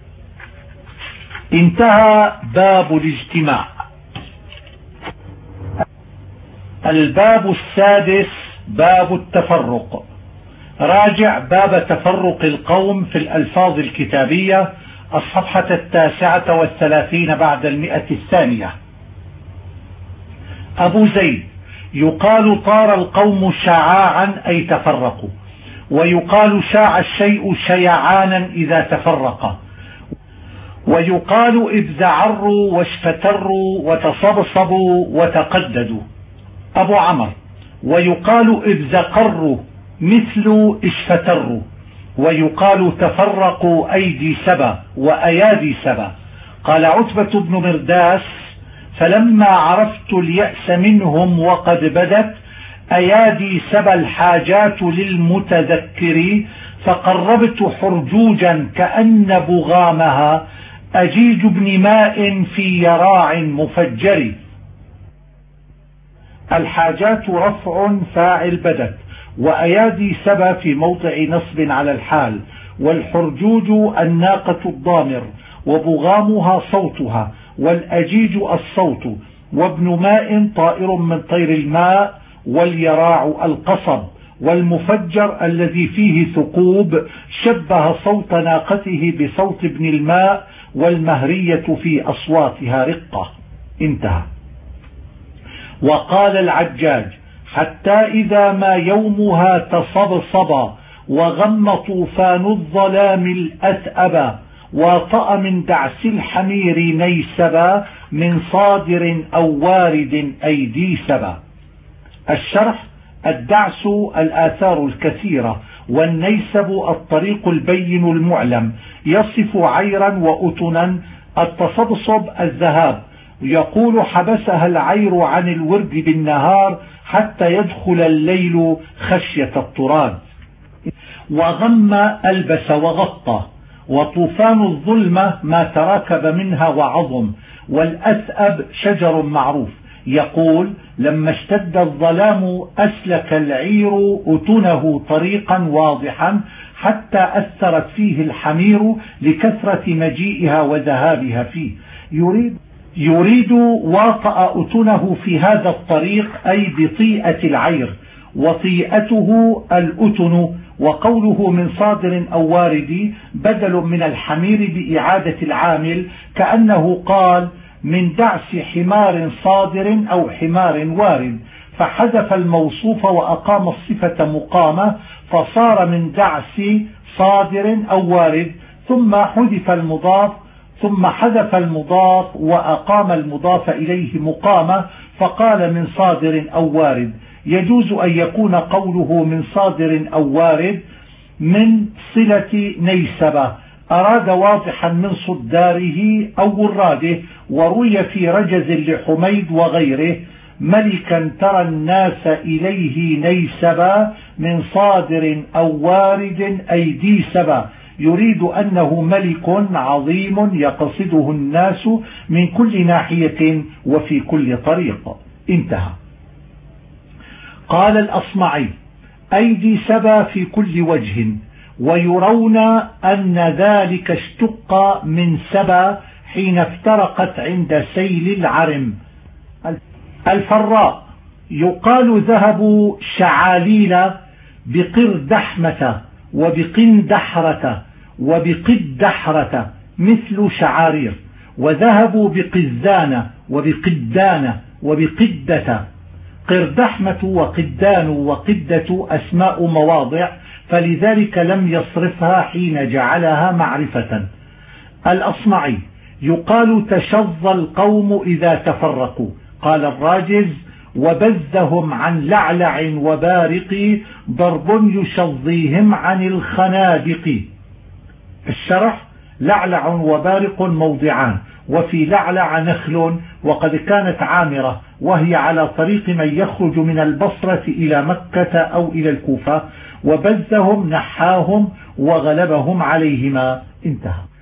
انتهى باب الاجتماع. الباب السادس باب التفرق. راجع باب تفرق القوم في الألفاظ الكتابية، الصفحة 39 بعد 100. أبو زيد: يقال طار القوم شعاعا أي تفرقوا، ويقال شاع الشيء شيعانا إذا تفرق، ويقال إذ زعروا واشفتروا وتصبصبوا وتقددوا. أبو عمر: ويقال إذ زقروا مثل اشفتروا، ويقال تفرقوا أيدي سبا وأيادي سبا. قال عتبة بن مرداس: فلما عرفت اليأس منهم وقد بدت أيادي سبا الحاجات للمتذكر، فقربت حرجوجا كأن بغامها أجيج ابن ماء في يراع مفجر. الحاجات رفع فاعل بدت، وأيادي سبا في موضع نصب على الحال، والحرجوج الناقة الضامر، وبغامها صوتها، والأجيج الصوت، وابن ماء طائر من طير الماء، واليراع القصب، والمفجر الذي فيه ثقوب شبه صوت ناقته بصوت ابن الماء، والمهرية في أصواتها رقة. انتهى. وقال العجاج: حتى إذا ما يومها تصبصب، وغم طوفان الظلام الأثأبا، وطأ من دعس الحمير نيسبا، من صادر أو وارد أيدي سبا. الشرح: الدعس الآثار الكثيرة، والنيسب الطريق البين المعلم، يصف عيرا وأتنا. التصبصب الذهاب، يقول حبسها العير عن الورد بالنهار حتى يدخل الليل خشية الطراد. وغم ألبس وغطى. وطوفان الظلمة ما تراكب منها وعظم. والأثأب شجر معروف، يقول: لما اشتد الظلام أسلك العير أتنه طريقا واضحا حتى أثرت فيه الحمير لكثرة مجيئها وذهابها فيه. يريد واطأ أتنه في هذا الطريق، أي بطيئة العير، وطيئته الأتن. وقوله من صادر أو وارد بدل من الحمير بإعادة العامل، كأنه قال من دعس حمار صادر أو حمار وارد، فحذف الموصوف وأقام الصفة مقامة، فصار من دعس صادر أو وارد، ثم حذف المضاف وأقام المضاف إليه مقامة، فقال من صادر أو وارد. يجوز أن يكون قوله من صادر أو وارد من صلة نيسبة، أراد واضحا من صداره أو وراده. وروي في رجز لحميد وغيره: ملكا ترى الناس إليه نيسبا، من صادر أو وارد أيدي سبا، يريد أنه ملك عظيم يقصده الناس من كل ناحية وفي كل طريق. انتهى. قال الأصمعي: أيدي سبا في كل وجه، ويرون أن ذلك اشتق من سبا حين افترقت عند سيل العرم. الفراء: يقال ذهب شعاليل بقردحمة وبقندحرة وبقدحرة مثل شعارير، وذهبوا بقزانة وبقدانة وبقدة. قردحمة وقدان وقدة أسماء مواضع، فلذلك لم يصرفها حين جعلها معرفة. الأصمعي: يقال تشظى القوم إذا تفرقوا. قال الراجز: وبذهم عن لعلع وبارق، ضرب يشظيهم عن الخنادق. الشرح: لعلع وبارق موضعان، وفي لعلع نخل، وقد كانت عامرة وهي على طريق من يخرج من البصرة إلى مكة أو إلى الكوفة، وبزهم نحاهم وغلبهم عليهما. انتهى.